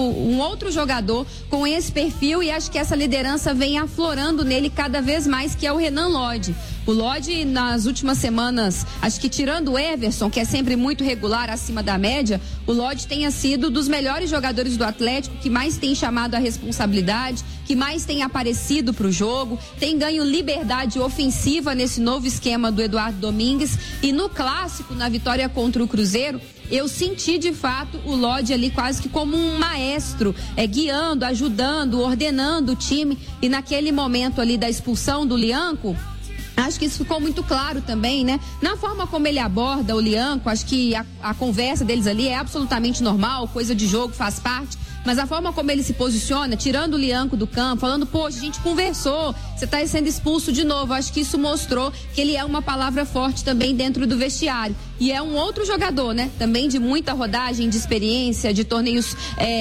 outro jogador com esse perfil e acho que essa liderança vem aflorando nele cada vez mais, que é o Renan Lodge. O Lodge, nas últimas semanas, acho que tirando o Everson, que é sempre muito regular, acima da média, o Lodge tenha sido dos melhores jogadores do Atlético, que mais tem chamado a responsabilidade, que mais tem aparecido pro jogo, tem ganho liberdade ofensiva nesse novo esquema do Eduardo Domingues, e no clássico, na vitória contra o Cruzeiro, eu senti de fato o Lodge ali quase que como um maestro, guiando, ajudando, ordenando o time, e naquele momento ali da expulsão do Lianco, acho que isso ficou muito claro também, né? Na forma como ele aborda o Lianco, acho que a conversa deles ali é absolutamente normal, coisa de jogo, faz parte. Mas a forma como ele se posiciona, tirando o Lianco do campo, falando, poxa, a gente conversou, você tá sendo expulso de novo. Acho que isso mostrou que ele é uma palavra forte também dentro do vestiário. E é um outro jogador, né? Também de muita rodagem, de experiência, de torneios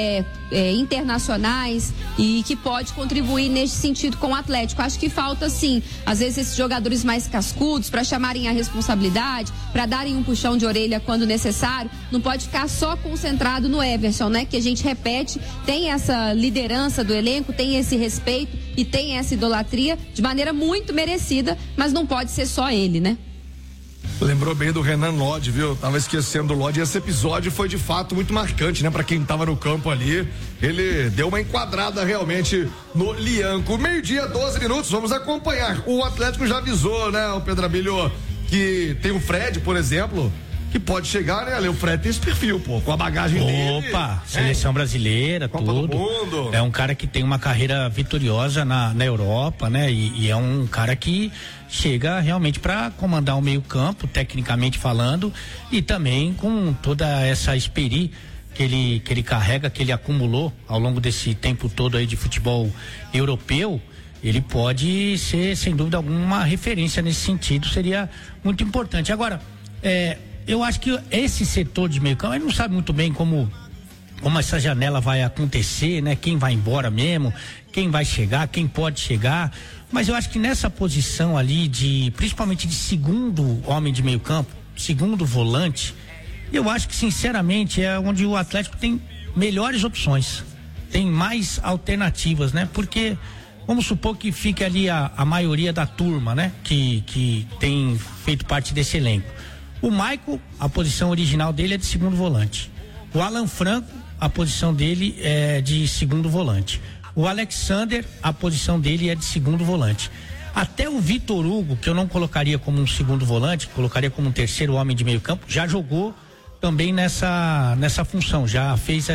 internacionais, e que pode contribuir nesse sentido com o Atlético. Acho que falta, sim, às vezes esses jogadores mais cascudos para chamarem a responsabilidade, para darem um puxão de orelha quando necessário. Não pode ficar só concentrado no Everson, né? Que a gente repete, tem essa liderança do elenco, tem esse respeito e tem essa idolatria de maneira muito merecida, mas não pode ser só ele, né? Lembrou bem do Renan Lodge, viu? Tava esquecendo do Lodge. Esse episódio foi de fato muito marcante, né? Pra quem tava no campo ali, ele deu uma enquadrada realmente no Lianco. 12:00, 12 minutos, vamos acompanhar. O Atlético já avisou, né, o Pedro Abílio, que tem o Fred, por exemplo, que pode chegar, né, Ale? O Fred tem esse perfil, pô, com a bagagem dele. Opa, seleção brasileira, Copa tudo. do Mundo. É um cara que tem uma carreira vitoriosa na Europa, né? E é um cara que chega realmente para comandar o meio-campo, tecnicamente falando, e também com toda essa experiência que ele carrega, que ele acumulou ao longo desse tempo todo aí de futebol europeu. Ele pode ser, sem dúvida alguma, referência nesse sentido, seria muito importante. Agora, eu acho que esse setor de meio campo, ele não sabe muito bem como essa janela vai acontecer, né? Quem vai embora mesmo, quem vai chegar, quem pode chegar, mas eu acho que nessa posição ali principalmente de segundo homem de meio campo, segundo volante, eu acho que sinceramente é onde o Atlético tem melhores opções, tem mais alternativas, né? Porque vamos supor que fique ali a maioria da turma, né? Que tem feito parte desse elenco. O Maicon, a posição original dele é de segundo volante. O Alan Franco, a posição dele é de segundo volante. O Alexander, a posição dele é de segundo volante. Até o Vitor Hugo, que eu não colocaria como um segundo volante, colocaria como um terceiro homem de meio campo, já jogou também nessa função, já fez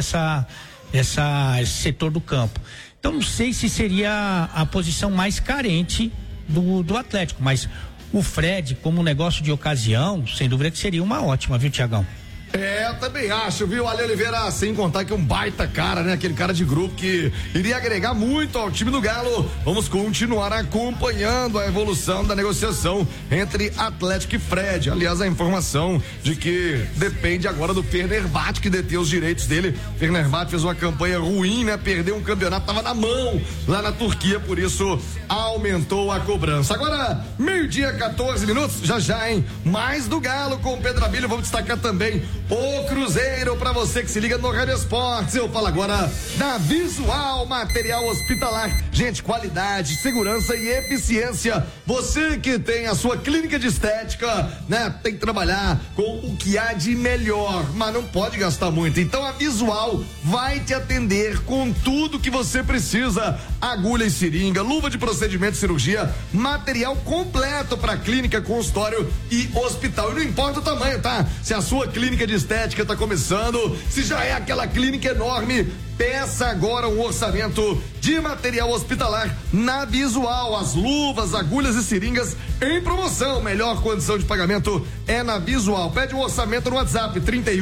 esse setor do campo. Então não sei se seria a posição mais carente do Atlético, mas o Fred, como negócio de ocasião, sem dúvida que seria uma ótima, viu, Tiagão? Eu também acho, viu, Ale Oliveira, sem contar que é um baita cara, né? Aquele cara de grupo que iria agregar muito ao time do Galo. Vamos continuar acompanhando a evolução da negociação entre Atlético e Fred. Aliás, a informação de que depende agora do Fenerbahçe, que detém os direitos dele. Fenerbahçe fez uma campanha ruim, né? Perdeu um campeonato, tava na mão lá na Turquia, por isso aumentou a cobrança. Agora, 12:14, já, hein? Mais do Galo com o Pedro Abílio, vamos destacar também o Cruzeiro, pra você que se liga no Rádio Esportes. Eu falo agora da Visual Material Hospitalar. Gente, qualidade, segurança e eficiência. Você que tem a sua clínica de estética, né? Tem que trabalhar com o que há de melhor, mas não pode gastar muito. Então a Visual vai te atender com tudo que você precisa: agulha e seringa, luva de procedimento de cirurgia, material completo para clínica, consultório e hospital. E não importa o tamanho, tá? Se a sua clínica de estética tá começando, se já é aquela clínica enorme, peça agora um orçamento de material hospitalar na Visual. As luvas, agulhas e seringas em promoção. Melhor condição de pagamento é na Visual. Pede um orçamento no WhatsApp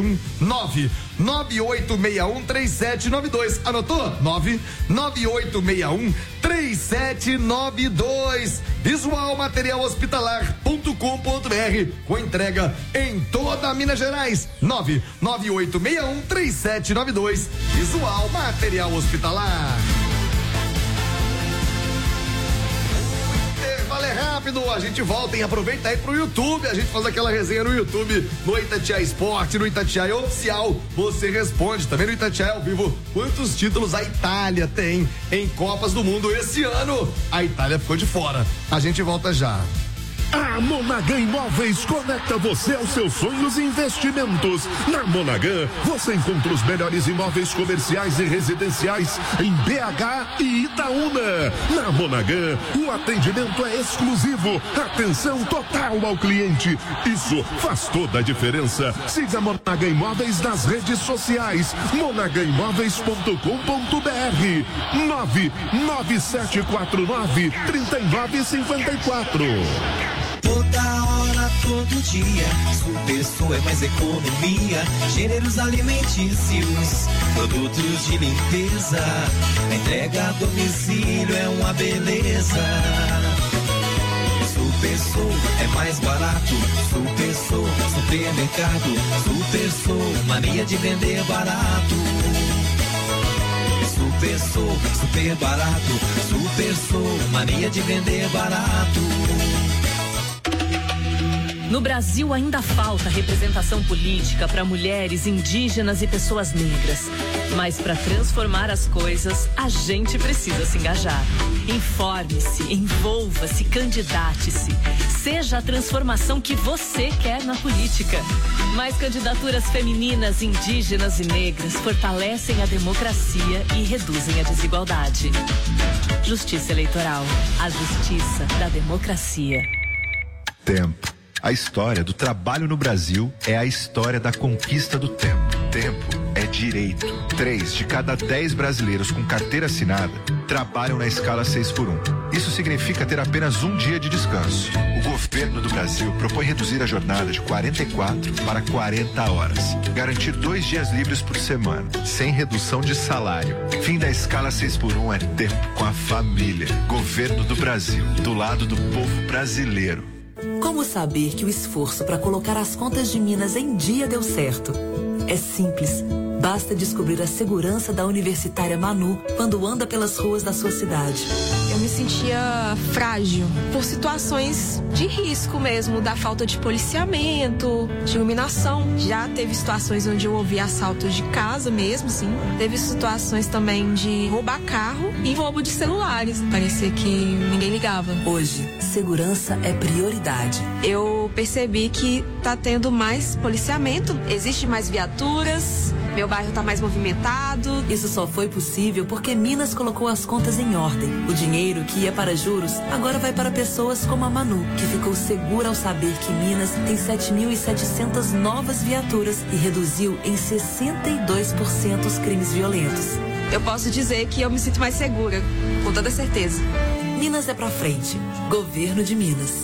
31998613792. Anotou? 998613792. Visual Material Hospitalar.com.br, com entrega em toda Minas Gerais. 998613792. Visual Material Hospitalar. Intervalo rápido, a gente volta e aproveita aí pro YouTube. A gente faz aquela resenha no YouTube, no Itatiaia Esporte, no Itatiaia Oficial. Você responde também no Itatiaia ao vivo quantos títulos a Itália tem em Copas do Mundo esse ano. A Itália ficou de fora. A gente volta já. A Monaghan Imóveis conecta você aos seus sonhos e investimentos. Na Monaghan, você encontra os melhores imóveis comerciais e residenciais em BH e Itaúna. Na Monaghan, o atendimento é exclusivo. Atenção total ao cliente. Isso faz toda a diferença. Siga a Monaghan Imóveis nas redes sociais. monaghanimóveis.com.br 99749-3954. Toda hora, todo dia, Supersul é mais economia. Gêneros alimentícios, produtos de limpeza. A entrega a domicílio é uma beleza. Supersul é mais barato. Supersul, supermercado. Supersul, mania de vender barato. Supersul, super barato. Supersul, mania de vender barato. No Brasil ainda falta representação política para mulheres, indígenas e pessoas negras. Mas para transformar as coisas, a gente precisa se engajar. Informe-se, envolva-se, candidate-se. Seja a transformação que você quer na política. Mais candidaturas femininas, indígenas e negras fortalecem a democracia e reduzem a desigualdade. Justiça Eleitoral. A justiça da democracia. Tempo. A história do trabalho no Brasil é a história da conquista do tempo. Tempo é direito. 3 de cada 10 brasileiros com carteira assinada trabalham na escala 6x1. Isso significa ter apenas um dia de descanso. O governo do Brasil propõe reduzir a jornada de 44 para 40 horas. Garantir 2 dias livres por semana, sem redução de salário. Fim da escala 6x1 é tempo com a família. Governo do Brasil, do lado do povo brasileiro. Como saber que o esforço para colocar as contas de Minas em dia deu certo? É simples. Basta descobrir a segurança da Universitária Manu quando anda pelas ruas da sua cidade. Eu me sentia frágil por situações de risco mesmo, da falta de policiamento, de iluminação. Já teve situações onde eu ouvi assaltos de casa mesmo, sim. Teve situações também de roubar carro e roubo de celulares. Parecia que ninguém ligava. Hoje, segurança é prioridade. Eu percebi que tá tendo mais policiamento, existe mais viaturas, meu bairro tá mais movimentado. Isso só foi possível porque Minas colocou as contas em ordem. O dinheiro que ia para juros agora vai para pessoas como a Manu, que ficou segura ao saber que Minas tem 7.700 novas viaturas e reduziu em 62% os crimes violentos. Eu posso dizer que eu me sinto mais segura, com toda certeza. Minas é pra frente. Governo de Minas.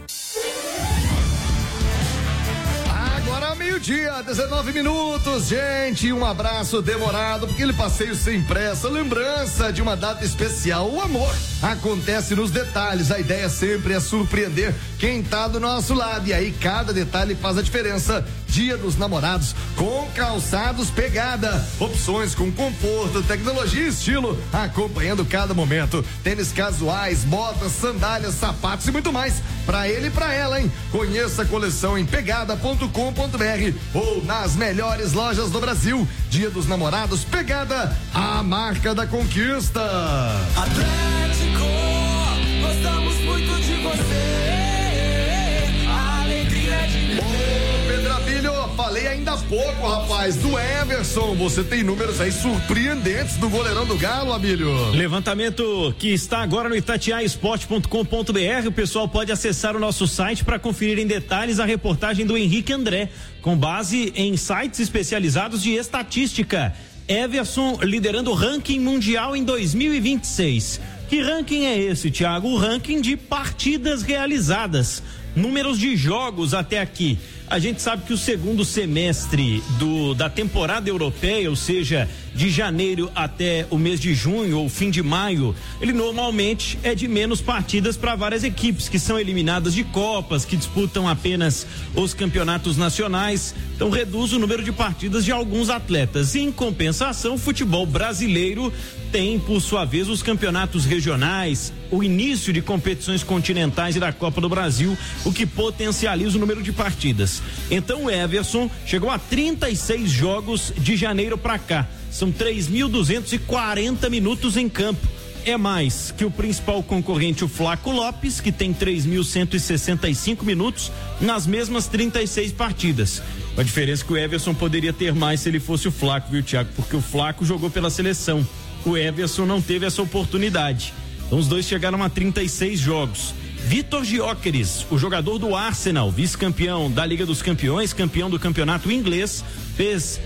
Meio-dia, 19 minutos, gente, um abraço demorado, porque ele passeio sem pressa, lembrança de uma data especial. O amor acontece nos detalhes, a ideia sempre é surpreender quem tá do nosso lado, e aí cada detalhe faz a diferença. Dia dos Namorados com Calçados Pegada, opções com conforto, tecnologia e estilo, acompanhando cada momento. Tênis casuais, botas, sandálias, sapatos e muito mais, pra ele e pra ela, hein? Conheça a coleção em pegada.com.br ou nas melhores lojas do Brasil. Dia dos Namorados, Pegada, a marca da conquista. Atlético, gostamos muito de você. A alegria é de Falei ainda há pouco, rapaz, do Everson. Você tem números aí surpreendentes do goleirão do Galo, Abílio. Levantamento que está agora no itatiaesporte.com.br. O pessoal pode acessar o nosso site para conferir em detalhes a reportagem do Henrique André, com base em sites especializados de estatística. Everson liderando o ranking mundial em 2026. Que ranking é esse, Thiago? O ranking de partidas realizadas. Números de jogos até aqui. A gente sabe que o segundo semestre da temporada europeia, ou seja, de janeiro até o mês de junho ou fim de maio, ele normalmente é de menos partidas para várias equipes que são eliminadas de copas, que disputam apenas os campeonatos nacionais. Então reduz o número de partidas de alguns atletas. Em compensação, o futebol brasileiro tem, por sua vez, os campeonatos regionais, o início de competições continentais e da Copa do Brasil, o que potencializa o número de partidas. Então o Everson chegou a 36 jogos de janeiro para cá. São 3.240 minutos em campo. É mais que o principal concorrente, o Flaco Lopes, que tem 3.165 minutos nas mesmas 36 partidas. A diferença é que o Everson poderia ter mais se ele fosse o Flaco, viu, Thiago? Porque o Flaco jogou pela seleção. O Everson não teve essa oportunidade. Então os dois chegaram a 36 jogos. Vitor Gyökeres, o jogador do Arsenal, vice-campeão da Liga dos Campeões, campeão do campeonato inglês, fez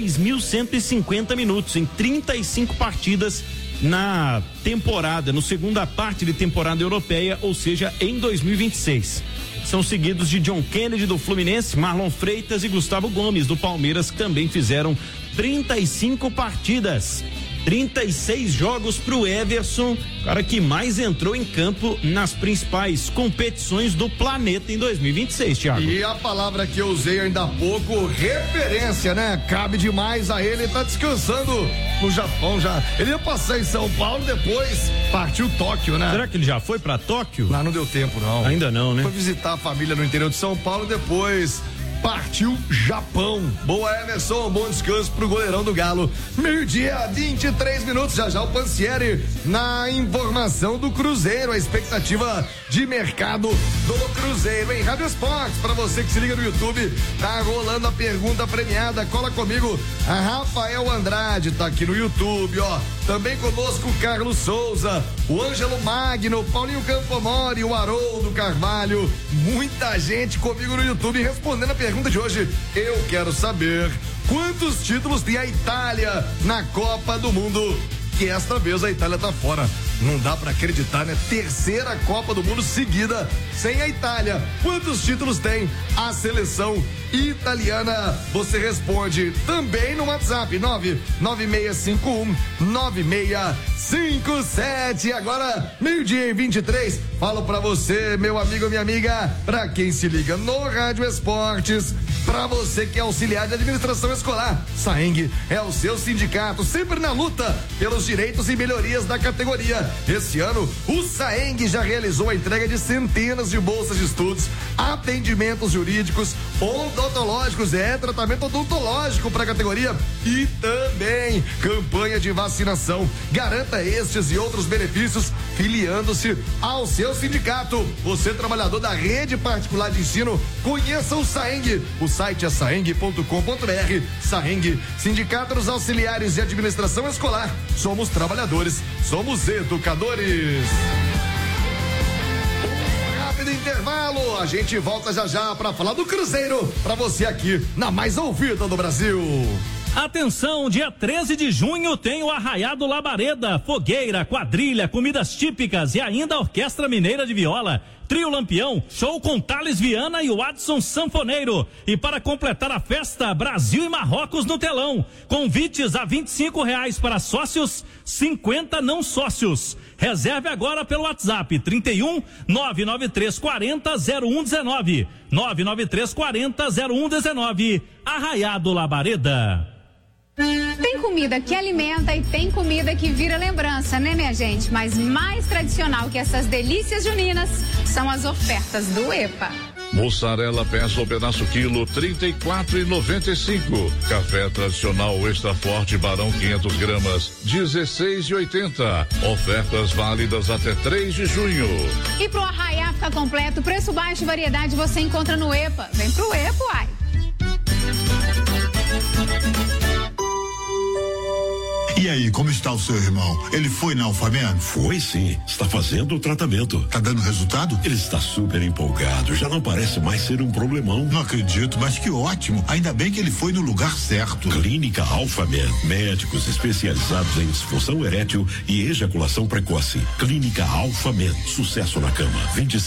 3.150 minutos em 35 partidas na temporada, no segunda parte de temporada europeia, ou seja, em 2026. São seguidos de John Kennedy do Fluminense, Marlon Freitas e Gustavo Gomes do Palmeiras, que também fizeram 35 partidas. 36 jogos pro Everson, cara que mais entrou em campo nas principais competições do planeta em 2026, Thiago. E a palavra que eu usei ainda há pouco, referência, né? Cabe demais a ele, tá descansando no Japão já. Ele ia passar em São Paulo, depois partiu Tóquio, né? Será que ele já foi pra Tóquio? Lá não deu tempo, não. Ainda não, né? Foi visitar a família no interior de São Paulo, depois partiu Japão. Boa, Emerson, bom descanso pro goleirão do Galo. 12:00, 23 minutos, já o Pansieri na informação do Cruzeiro, a expectativa de mercado do Cruzeiro em Rádio Esportes. Pra você que se liga no YouTube, tá rolando a pergunta premiada. Cola comigo, a Rafael Andrade tá aqui no YouTube, ó. Também conosco o Carlos Souza, o Ângelo Magno, Paulinho Campomori, o Haroldo Carvalho. Muita gente comigo no YouTube respondendo a pergunta de hoje. Eu quero saber quantos títulos tem a Itália na Copa do Mundo. Que esta vez a Itália tá fora. Não dá pra acreditar, né? Terceira Copa do Mundo seguida sem a Itália. Quantos títulos tem a seleção italiana? Você responde também no WhatsApp 996519657. Agora, 12:23. Falo pra você, meu amigo, minha amiga, pra quem se liga no Rádio Esportes, pra você que é auxiliar de administração escolar, Saeng é o seu sindicato, sempre na luta pelos direitos e melhorias da categoria. Esse ano, o Saeng já realizou a entrega de centenas de bolsas de estudos, atendimentos jurídicos, odontológicos, tratamento odontológico para a categoria e também campanha de vacinação. Garanta estes e outros benefícios filiando-se ao seu sindicato. Você, trabalhador da rede particular de ensino, conheça o Saeng. O site é saeng.com.br. Saeng, Sindicato dos Auxiliares de Administração Escolar. Somos trabalhadores, somos educadores. Rápido intervalo, a gente volta já para falar do Cruzeiro, para você aqui na mais ouvida do Brasil. Atenção, dia 13 de junho tem o Arraiado Labareda, fogueira, quadrilha, comidas típicas e ainda a Orquestra Mineira de Viola. Trio Lampião, show com Thales Viana e o Adson Sanfoneiro. E para completar a festa, Brasil e Marrocos no telão. Convites a R$25 para sócios, 50 não sócios. Reserve agora pelo WhatsApp 31 993 40 0119. 993 40 0119. Arraiado Labareda. Tem comida que alimenta e tem comida que vira lembrança, né, minha gente? Mas mais tradicional que essas delícias juninas são as ofertas do EPA. Mussarela peça ou pedaço quilo, R$34,95. Café tradicional extra forte Barão 500 gramas, R$16,80. Ofertas válidas até 3 de junho. E pro arraiar ficar completo, preço baixo e variedade você encontra no EPA. Vem pro EPA, uai. E aí, como está o seu irmão? Ele foi na Alfamed? Foi sim, está fazendo o tratamento. Tá dando resultado? Ele está super empolgado, já não parece mais ser um problemão. Não acredito, mas que ótimo, ainda bem que ele foi no lugar certo. Clínica Alfamed, médicos especializados em disfunção erétil e ejaculação precoce. Clínica Alfamed, sucesso na cama,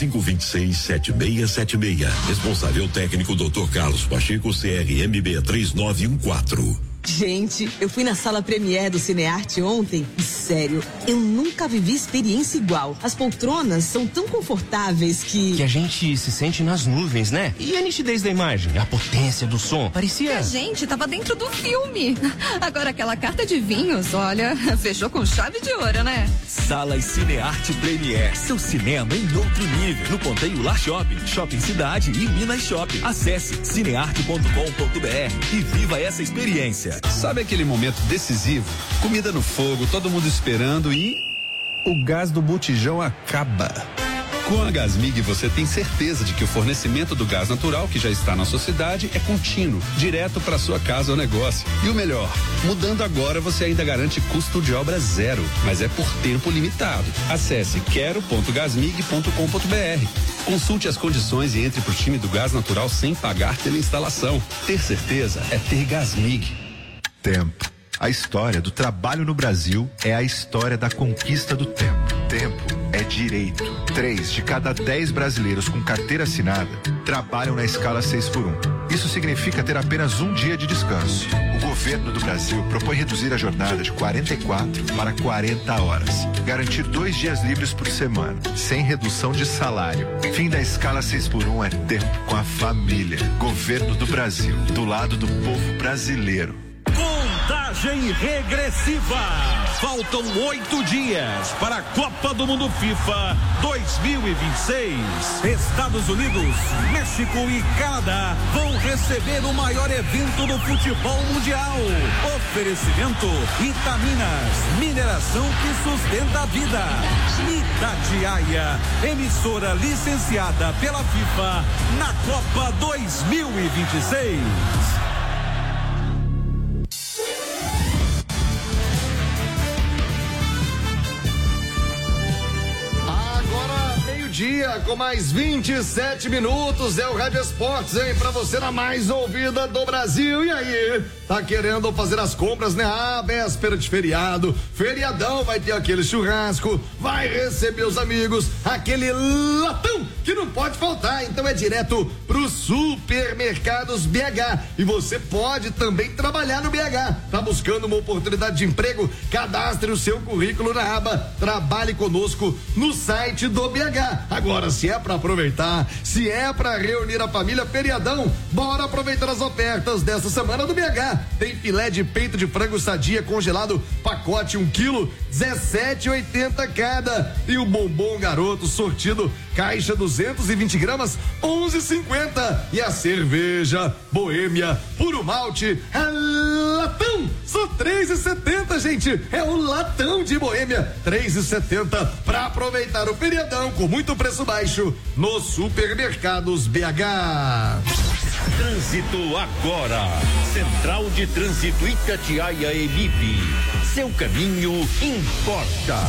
2526-7676. Responsável técnico Dr. Carlos Pacheco, CRMB 3914. Gente, eu fui na sala Premier do Cinearte ontem e, sério, eu nunca vivi experiência igual. As poltronas são tão confortáveis que a gente se sente nas nuvens, né? E a nitidez da imagem, a potência do som, parecia... A gente tava dentro do filme. Agora aquela carta de vinhos, olha, fechou com chave de ouro, né? Salas Cinearte Premier, seu cinema em outro nível. No Ponteio Lar Shopping, Shopping Cidade e Minas Shopping. Acesse cinearte.com.br e viva essa experiência. Sabe aquele momento decisivo? Comida no fogo, todo mundo esperando e o gás do botijão acaba. Com a Gasmig você tem certeza de que o fornecimento do gás natural que já está na sua cidade é contínuo, direto para sua casa ou negócio. E o melhor, mudando agora você ainda garante custo de obra zero, mas é por tempo limitado. Acesse quero.gasmig.com.br. Consulte as condições e entre pro time do gás natural sem pagar pela instalação. Ter certeza é ter Gasmig. Tempo. A história do trabalho no Brasil é a história da conquista do tempo. Tempo é direito. 3 de cada 10 brasileiros com carteira assinada trabalham na escala 6x1. Isso significa ter apenas um dia de descanso. O governo do Brasil propõe reduzir a jornada de 44 para 40 horas. Garantir 2 dias livres por semana, sem redução de salário. Fim da escala 6x1 é tempo com a família. Governo do Brasil, do lado do povo brasileiro. Contagem regressiva. Faltam 8 dias para a Copa do Mundo FIFA 2026. Estados Unidos, México e Canadá vão receber o maior evento do futebol mundial. Oferecimento Itaminas, mineração que sustenta a vida. Itatiaia, emissora licenciada pela FIFA na Copa 2026. Dia com mais 27 minutos, é o Rádio Esportes, hein? Pra você na mais ouvida do Brasil. E aí, tá querendo fazer as compras, né? Véspera de feriado, feriadão, vai ter aquele churrasco, vai receber os amigos, aquele latão que não pode faltar. Então é direto pro Supermercados BH. E você pode também trabalhar no BH. Tá buscando uma oportunidade de emprego? Cadastre o seu currículo na aba Trabalhe Conosco no site do BH. Agora, se é para aproveitar, se é para reunir a família, feriadão, bora aproveitar as ofertas dessa semana do BH. Tem filé de peito de frango sadia congelado, pacote 1 quilo, 17,80 cada. E o bombom garoto sortido, caixa 220 gramas, 11,50. E a cerveja Boêmia Puro Malte, latão, só 3,70, gente. É o latão de Boêmia, 3,70, para aproveitar o feriadão com muito preço baixo nos Supermercados BH. Trânsito agora. Central de Trânsito Itatiaia Emip. Seu caminho importa.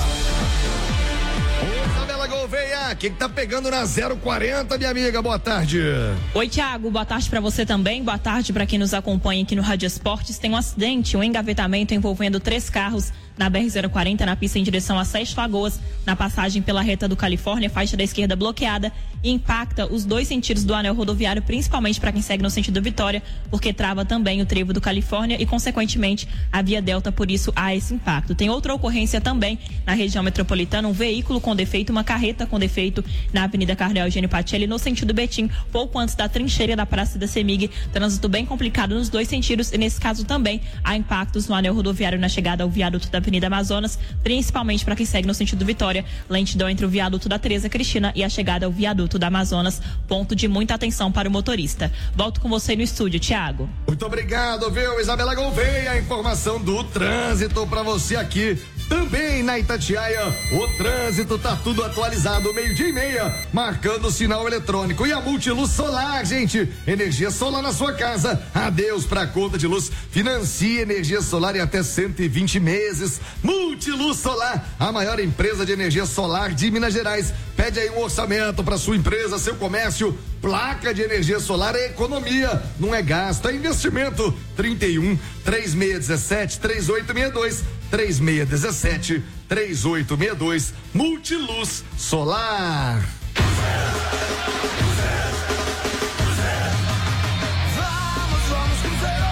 Isabela Gouveia, quem tá pegando na 040, minha amiga? Boa tarde. Oi, Thiago, boa tarde pra você também, boa tarde pra quem nos acompanha aqui no Rádio Esportes. Tem um acidente, um engavetamento envolvendo 3 carros na BR-040, na pista em direção a Sete Lagoas, na passagem pela reta do Califórnia, faixa da esquerda bloqueada, e impacta os 2 sentidos do anel rodoviário, principalmente para quem segue no sentido Vitória, porque trava também o trevo do Califórnia e, consequentemente, a Via Delta, por isso há esse impacto. Tem outra ocorrência também na região metropolitana, um veículo com defeito, uma carreta com defeito na Avenida Cardeal Eugênio Pacelli, no sentido Betim, pouco antes da trincheira da Praça da Semig, trânsito bem complicado nos 2 sentidos, e nesse caso também há impactos no anel rodoviário na chegada ao viaduto da Avenida Amazonas, principalmente para quem segue no sentido Vitória, lentidão entre o viaduto da Teresa Cristina e a chegada ao viaduto da Amazonas, ponto de muita atenção para o motorista. Volto com você no estúdio, Thiago. Muito obrigado, viu, Isabela Gouveia, a informação do trânsito para você aqui. Também na Itatiaia, o trânsito tá tudo atualizado, 12:30, marcando o sinal eletrônico. E a Multiluz Solar, gente, energia solar na sua casa. Adeus pra conta de luz. Financie energia solar em até 120 meses. Multiluz Solar, a maior empresa de energia solar de Minas Gerais. Pede aí um orçamento para sua empresa, seu comércio. Placa de energia solar é economia, não é gasto, é investimento. 31-3617-3862, 3617-3862, Multiluz Solar. Vamos, Cruzeiro!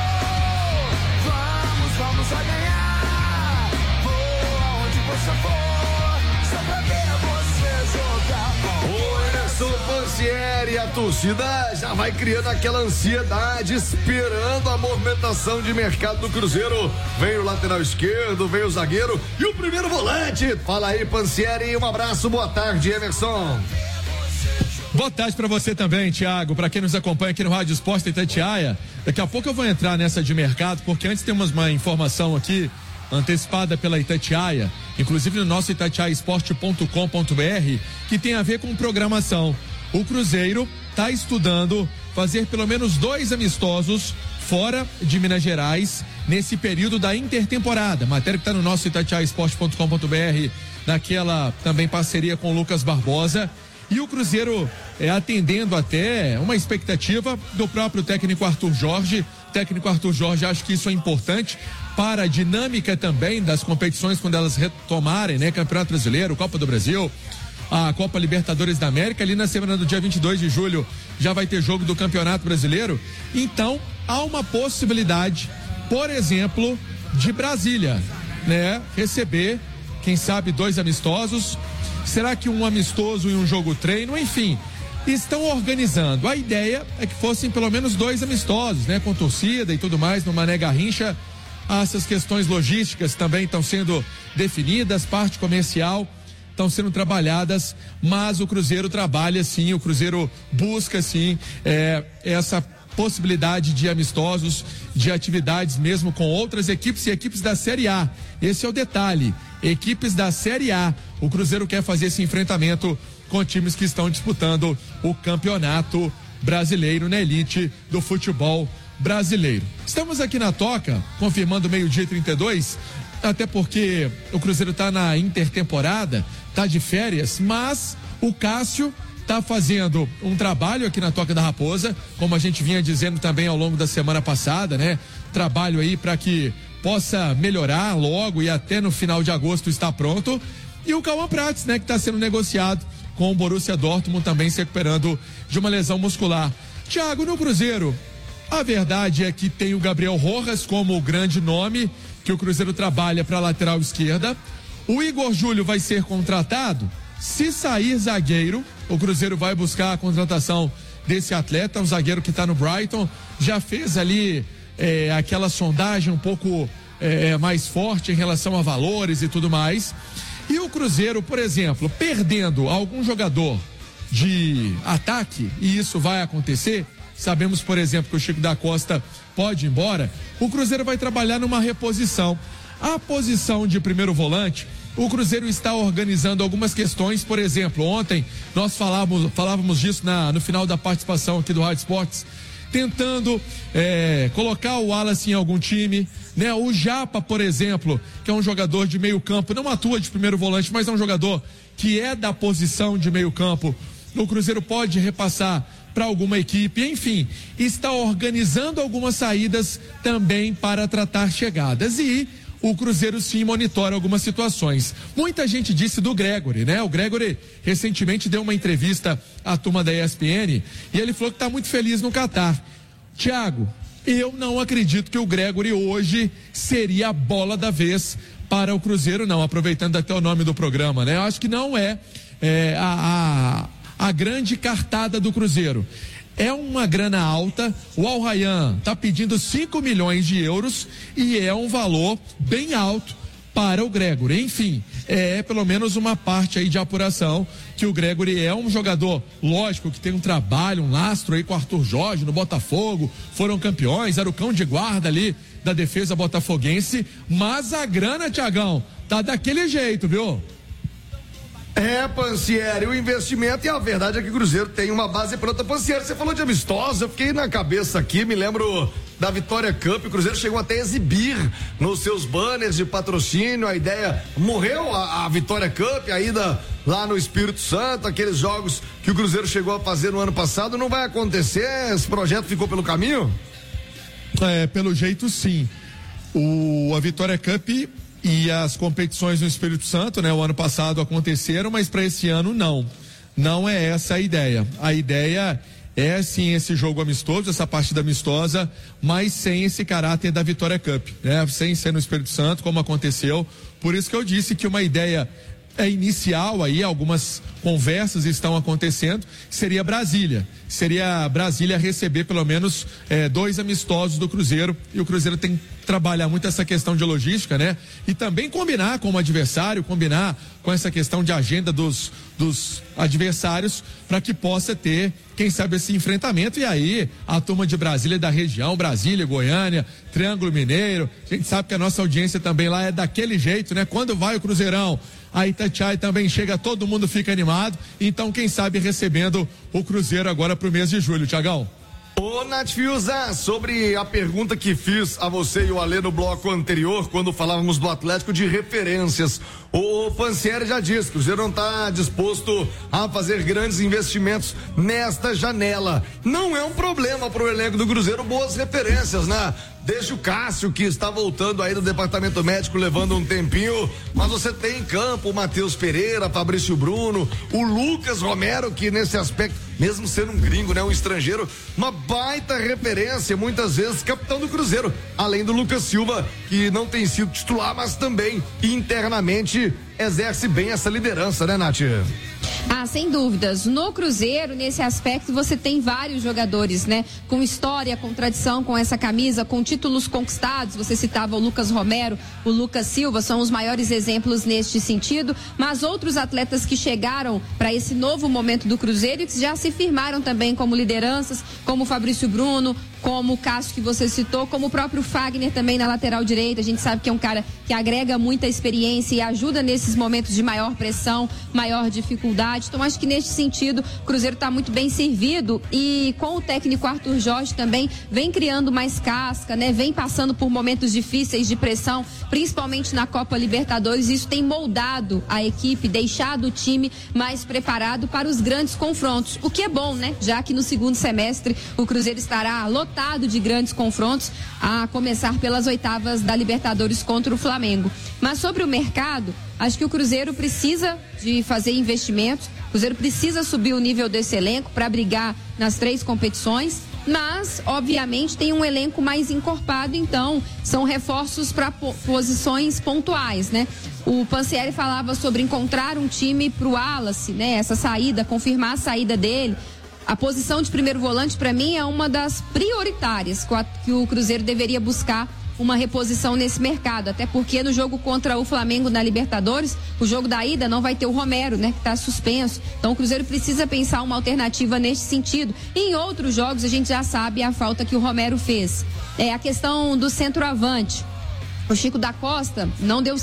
Vamos a ganhar! Vou aonde você for, só pra ver você jogar bola. Pancieri, a torcida já vai criando aquela ansiedade, esperando a movimentação de mercado do Cruzeiro. Vem o lateral esquerdo, vem o zagueiro e o primeiro volante. Fala aí, Pancieri, um abraço, boa tarde, Emerson. Boa tarde pra você também, Thiago, pra quem nos acompanha aqui no Rádio Esportes Itatiaia. Daqui a pouco eu vou entrar nessa de mercado, porque antes temos uma informação aqui antecipada pela Itatiaia, inclusive no nosso itatiaiaesporte.com.br, que tem a ver com programação. O Cruzeiro está estudando fazer pelo menos 2 amistosos fora de Minas Gerais nesse período da intertemporada. Matéria que está no nosso itatiaiaesporte.com.br, naquela também parceria com o Lucas Barbosa. E o Cruzeiro atendendo até uma expectativa do próprio técnico Arthur Jorge. O técnico Arthur Jorge acha que isso é importante para a dinâmica também das competições quando elas retomarem, né? Campeonato Brasileiro, Copa do Brasil, a Copa Libertadores da América. Ali na semana do dia 22 de julho já vai ter jogo do Campeonato Brasileiro. Então há uma possibilidade, por exemplo, de Brasília, né? Receber, quem sabe, 2 amistosos. Será que um amistoso e um jogo treino? Enfim, estão organizando. A ideia é que fossem pelo menos 2 amistosos, né? Com torcida e tudo mais, no Mané Garrincha. Essas questões logísticas também estão sendo definidas, parte comercial estão sendo trabalhadas, mas o Cruzeiro trabalha sim, o Cruzeiro busca sim essa possibilidade de amistosos, de atividades mesmo com outras equipes e equipes da Série A. Esse é o detalhe. equipes da Série A. O Cruzeiro quer fazer esse enfrentamento com times que estão disputando o campeonato brasileiro na elite do futebol brasileiro. Estamos aqui na Toca, confirmando 12:32, até porque o Cruzeiro está na intertemporada, está de férias, mas o Cássio está fazendo um trabalho aqui na Toca da Raposa, como a gente vinha dizendo também ao longo da semana passada, né? Trabalho aí para que possa melhorar logo e até no final de agosto está pronto. E o Cauã Prates, né? Que está sendo negociado com o Borussia Dortmund, também se recuperando de uma lesão muscular. Thiago, no Cruzeiro, a verdade é que tem o Gabriel Rojas como o grande nome que o Cruzeiro trabalha para a lateral esquerda. O Igor Júlio vai ser contratado. Se sair zagueiro, o Cruzeiro vai buscar a contratação desse atleta, um zagueiro que está no Brighton, já fez ali aquela sondagem um pouco mais forte em relação a valores e tudo mais. E o Cruzeiro, por exemplo, perdendo algum jogador de ataque, e isso vai acontecer, sabemos, por exemplo, que o Chico da Costa pode ir embora, o Cruzeiro vai trabalhar numa reposição. A posição de primeiro volante, o Cruzeiro está organizando algumas questões. Por exemplo, ontem nós falávamos disso no final da participação aqui do Rádio Esportes, tentando colocar o Wallace em algum time, né? O Japa, por exemplo, que é um jogador de meio campo, não atua de primeiro volante, mas é um jogador que é da posição de meio campo. O Cruzeiro pode repassar para alguma equipe, enfim, está organizando algumas saídas também para tratar chegadas. E o Cruzeiro sim monitora algumas situações. Muita gente disse do Gregory, né? O Gregory recentemente deu uma entrevista à turma da ESPN e ele falou que está muito feliz no Catar. Thiago, eu não acredito que o Gregory hoje seria a bola da vez para o Cruzeiro, não, aproveitando até o nome do programa, né? Eu acho que não é a grande cartada do Cruzeiro. É uma grana alta, o Al Rayyan está pedindo 5 milhões de euros e é um valor bem alto para o Gregory. Enfim, é pelo menos uma parte aí de apuração que o Gregory é um jogador, lógico, que tem um trabalho, um lastro aí com o Arthur Jorge no Botafogo, foram campeões, era o cão de guarda ali da defesa botafoguense, mas a grana, Thiagão, tá daquele jeito, viu? Pansieri, o investimento, e a verdade é que o Cruzeiro tem uma base pronta. Pansieri, você falou de amistosa, eu fiquei na cabeça aqui, me lembro da Vitória Cup, o Cruzeiro chegou até a exibir nos seus banners de patrocínio, a ideia, morreu a Vitória Cup, a ida lá no Espírito Santo, aqueles jogos que o Cruzeiro chegou a fazer no ano passado, não vai acontecer? Esse projeto ficou pelo caminho? Pelo jeito sim. A Vitória Cup e as competições no Espírito Santo, né? O ano passado aconteceram, mas para esse ano não. Não é essa a ideia. A ideia é sim esse jogo amistoso, essa partida amistosa, mas sem esse caráter da Vitória Cup, né? Sem ser no Espírito Santo, como aconteceu. Por isso que eu disse que uma ideia inicial aí, algumas conversas estão acontecendo, seria Brasília receber pelo menos 2 amistosos do Cruzeiro, e o Cruzeiro tem que trabalhar muito essa questão de logística, né? E também combinar com o adversário, combinar com essa questão de agenda dos adversários, para que possa ter, quem sabe, esse enfrentamento. E aí a turma de Brasília, da região, Brasília, Goiânia, Triângulo Mineiro, a gente sabe que a nossa audiência também lá é daquele jeito, né? Quando vai o Cruzeirão, a Itatiaia também chega, todo mundo fica animado. Então, quem sabe, recebendo o Cruzeiro agora pro mês de julho, Thiagão. Ô, Nath Fiuza, sobre a pergunta que fiz a você e o Alê no bloco anterior, quando falávamos do Atlético de referências, o Pansieri já disse que o Cruzeiro não está disposto a fazer grandes investimentos nesta janela. Não é um problema pro elenco do Cruzeiro, boas referências, né? Desde o Cássio, que está voltando aí do departamento médico, levando um tempinho, mas você tem em campo o Matheus Pereira, Fabrício Bruno, o Lucas Romero, que nesse aspecto, mesmo sendo um gringo, né, um estrangeiro, uma baita referência, muitas vezes capitão do Cruzeiro, além do Lucas Silva, que não tem sido titular, mas também internamente exerce bem essa liderança, né, Nath? Sem dúvidas. No Cruzeiro, nesse aspecto, você tem vários jogadores, né? Com história, com tradição, com essa camisa, com títulos conquistados. Você citava o Lucas Romero, o Lucas Silva, são os maiores exemplos neste sentido. Mas outros atletas que chegaram para esse novo momento do Cruzeiro e que já se firmaram também como lideranças, como o Fabrício Bruno, como o Cássio que você citou, como o próprio Fagner também na lateral direita. A gente sabe que é um cara que agrega muita experiência e ajuda nesses momentos de maior pressão, maior dificuldade. Então acho que neste sentido o Cruzeiro está muito bem servido e com o técnico Arthur Jorge também vem criando mais casca, né? Vem passando por momentos difíceis de pressão, principalmente na Copa Libertadores. Isso tem moldado a equipe, deixado o time mais preparado para os grandes confrontos, o que é bom, né? Já que no segundo semestre o Cruzeiro estará lotado de grandes confrontos, a começar pelas oitavas da Libertadores contra o Flamengo. Mas sobre o mercado, acho que o Cruzeiro precisa de fazer investimentos, o Cruzeiro precisa subir o nível desse elenco para brigar nas 3 competições, mas obviamente tem um elenco mais encorpado, então são reforços para posições pontuais, né? O Pansieri falava sobre encontrar um time para o Wallace, né? Essa saída, confirmar a saída dele. A posição de primeiro volante, para mim, é uma das prioritárias que o Cruzeiro deveria buscar uma reposição nesse mercado. Até porque no jogo contra o Flamengo na Libertadores, o jogo da ida não vai ter o Romero, né? Que está suspenso. Então o Cruzeiro precisa pensar uma alternativa nesse sentido. E em outros jogos a gente já sabe a falta que o Romero fez. É a questão do centroavante. O Chico da Costa não deu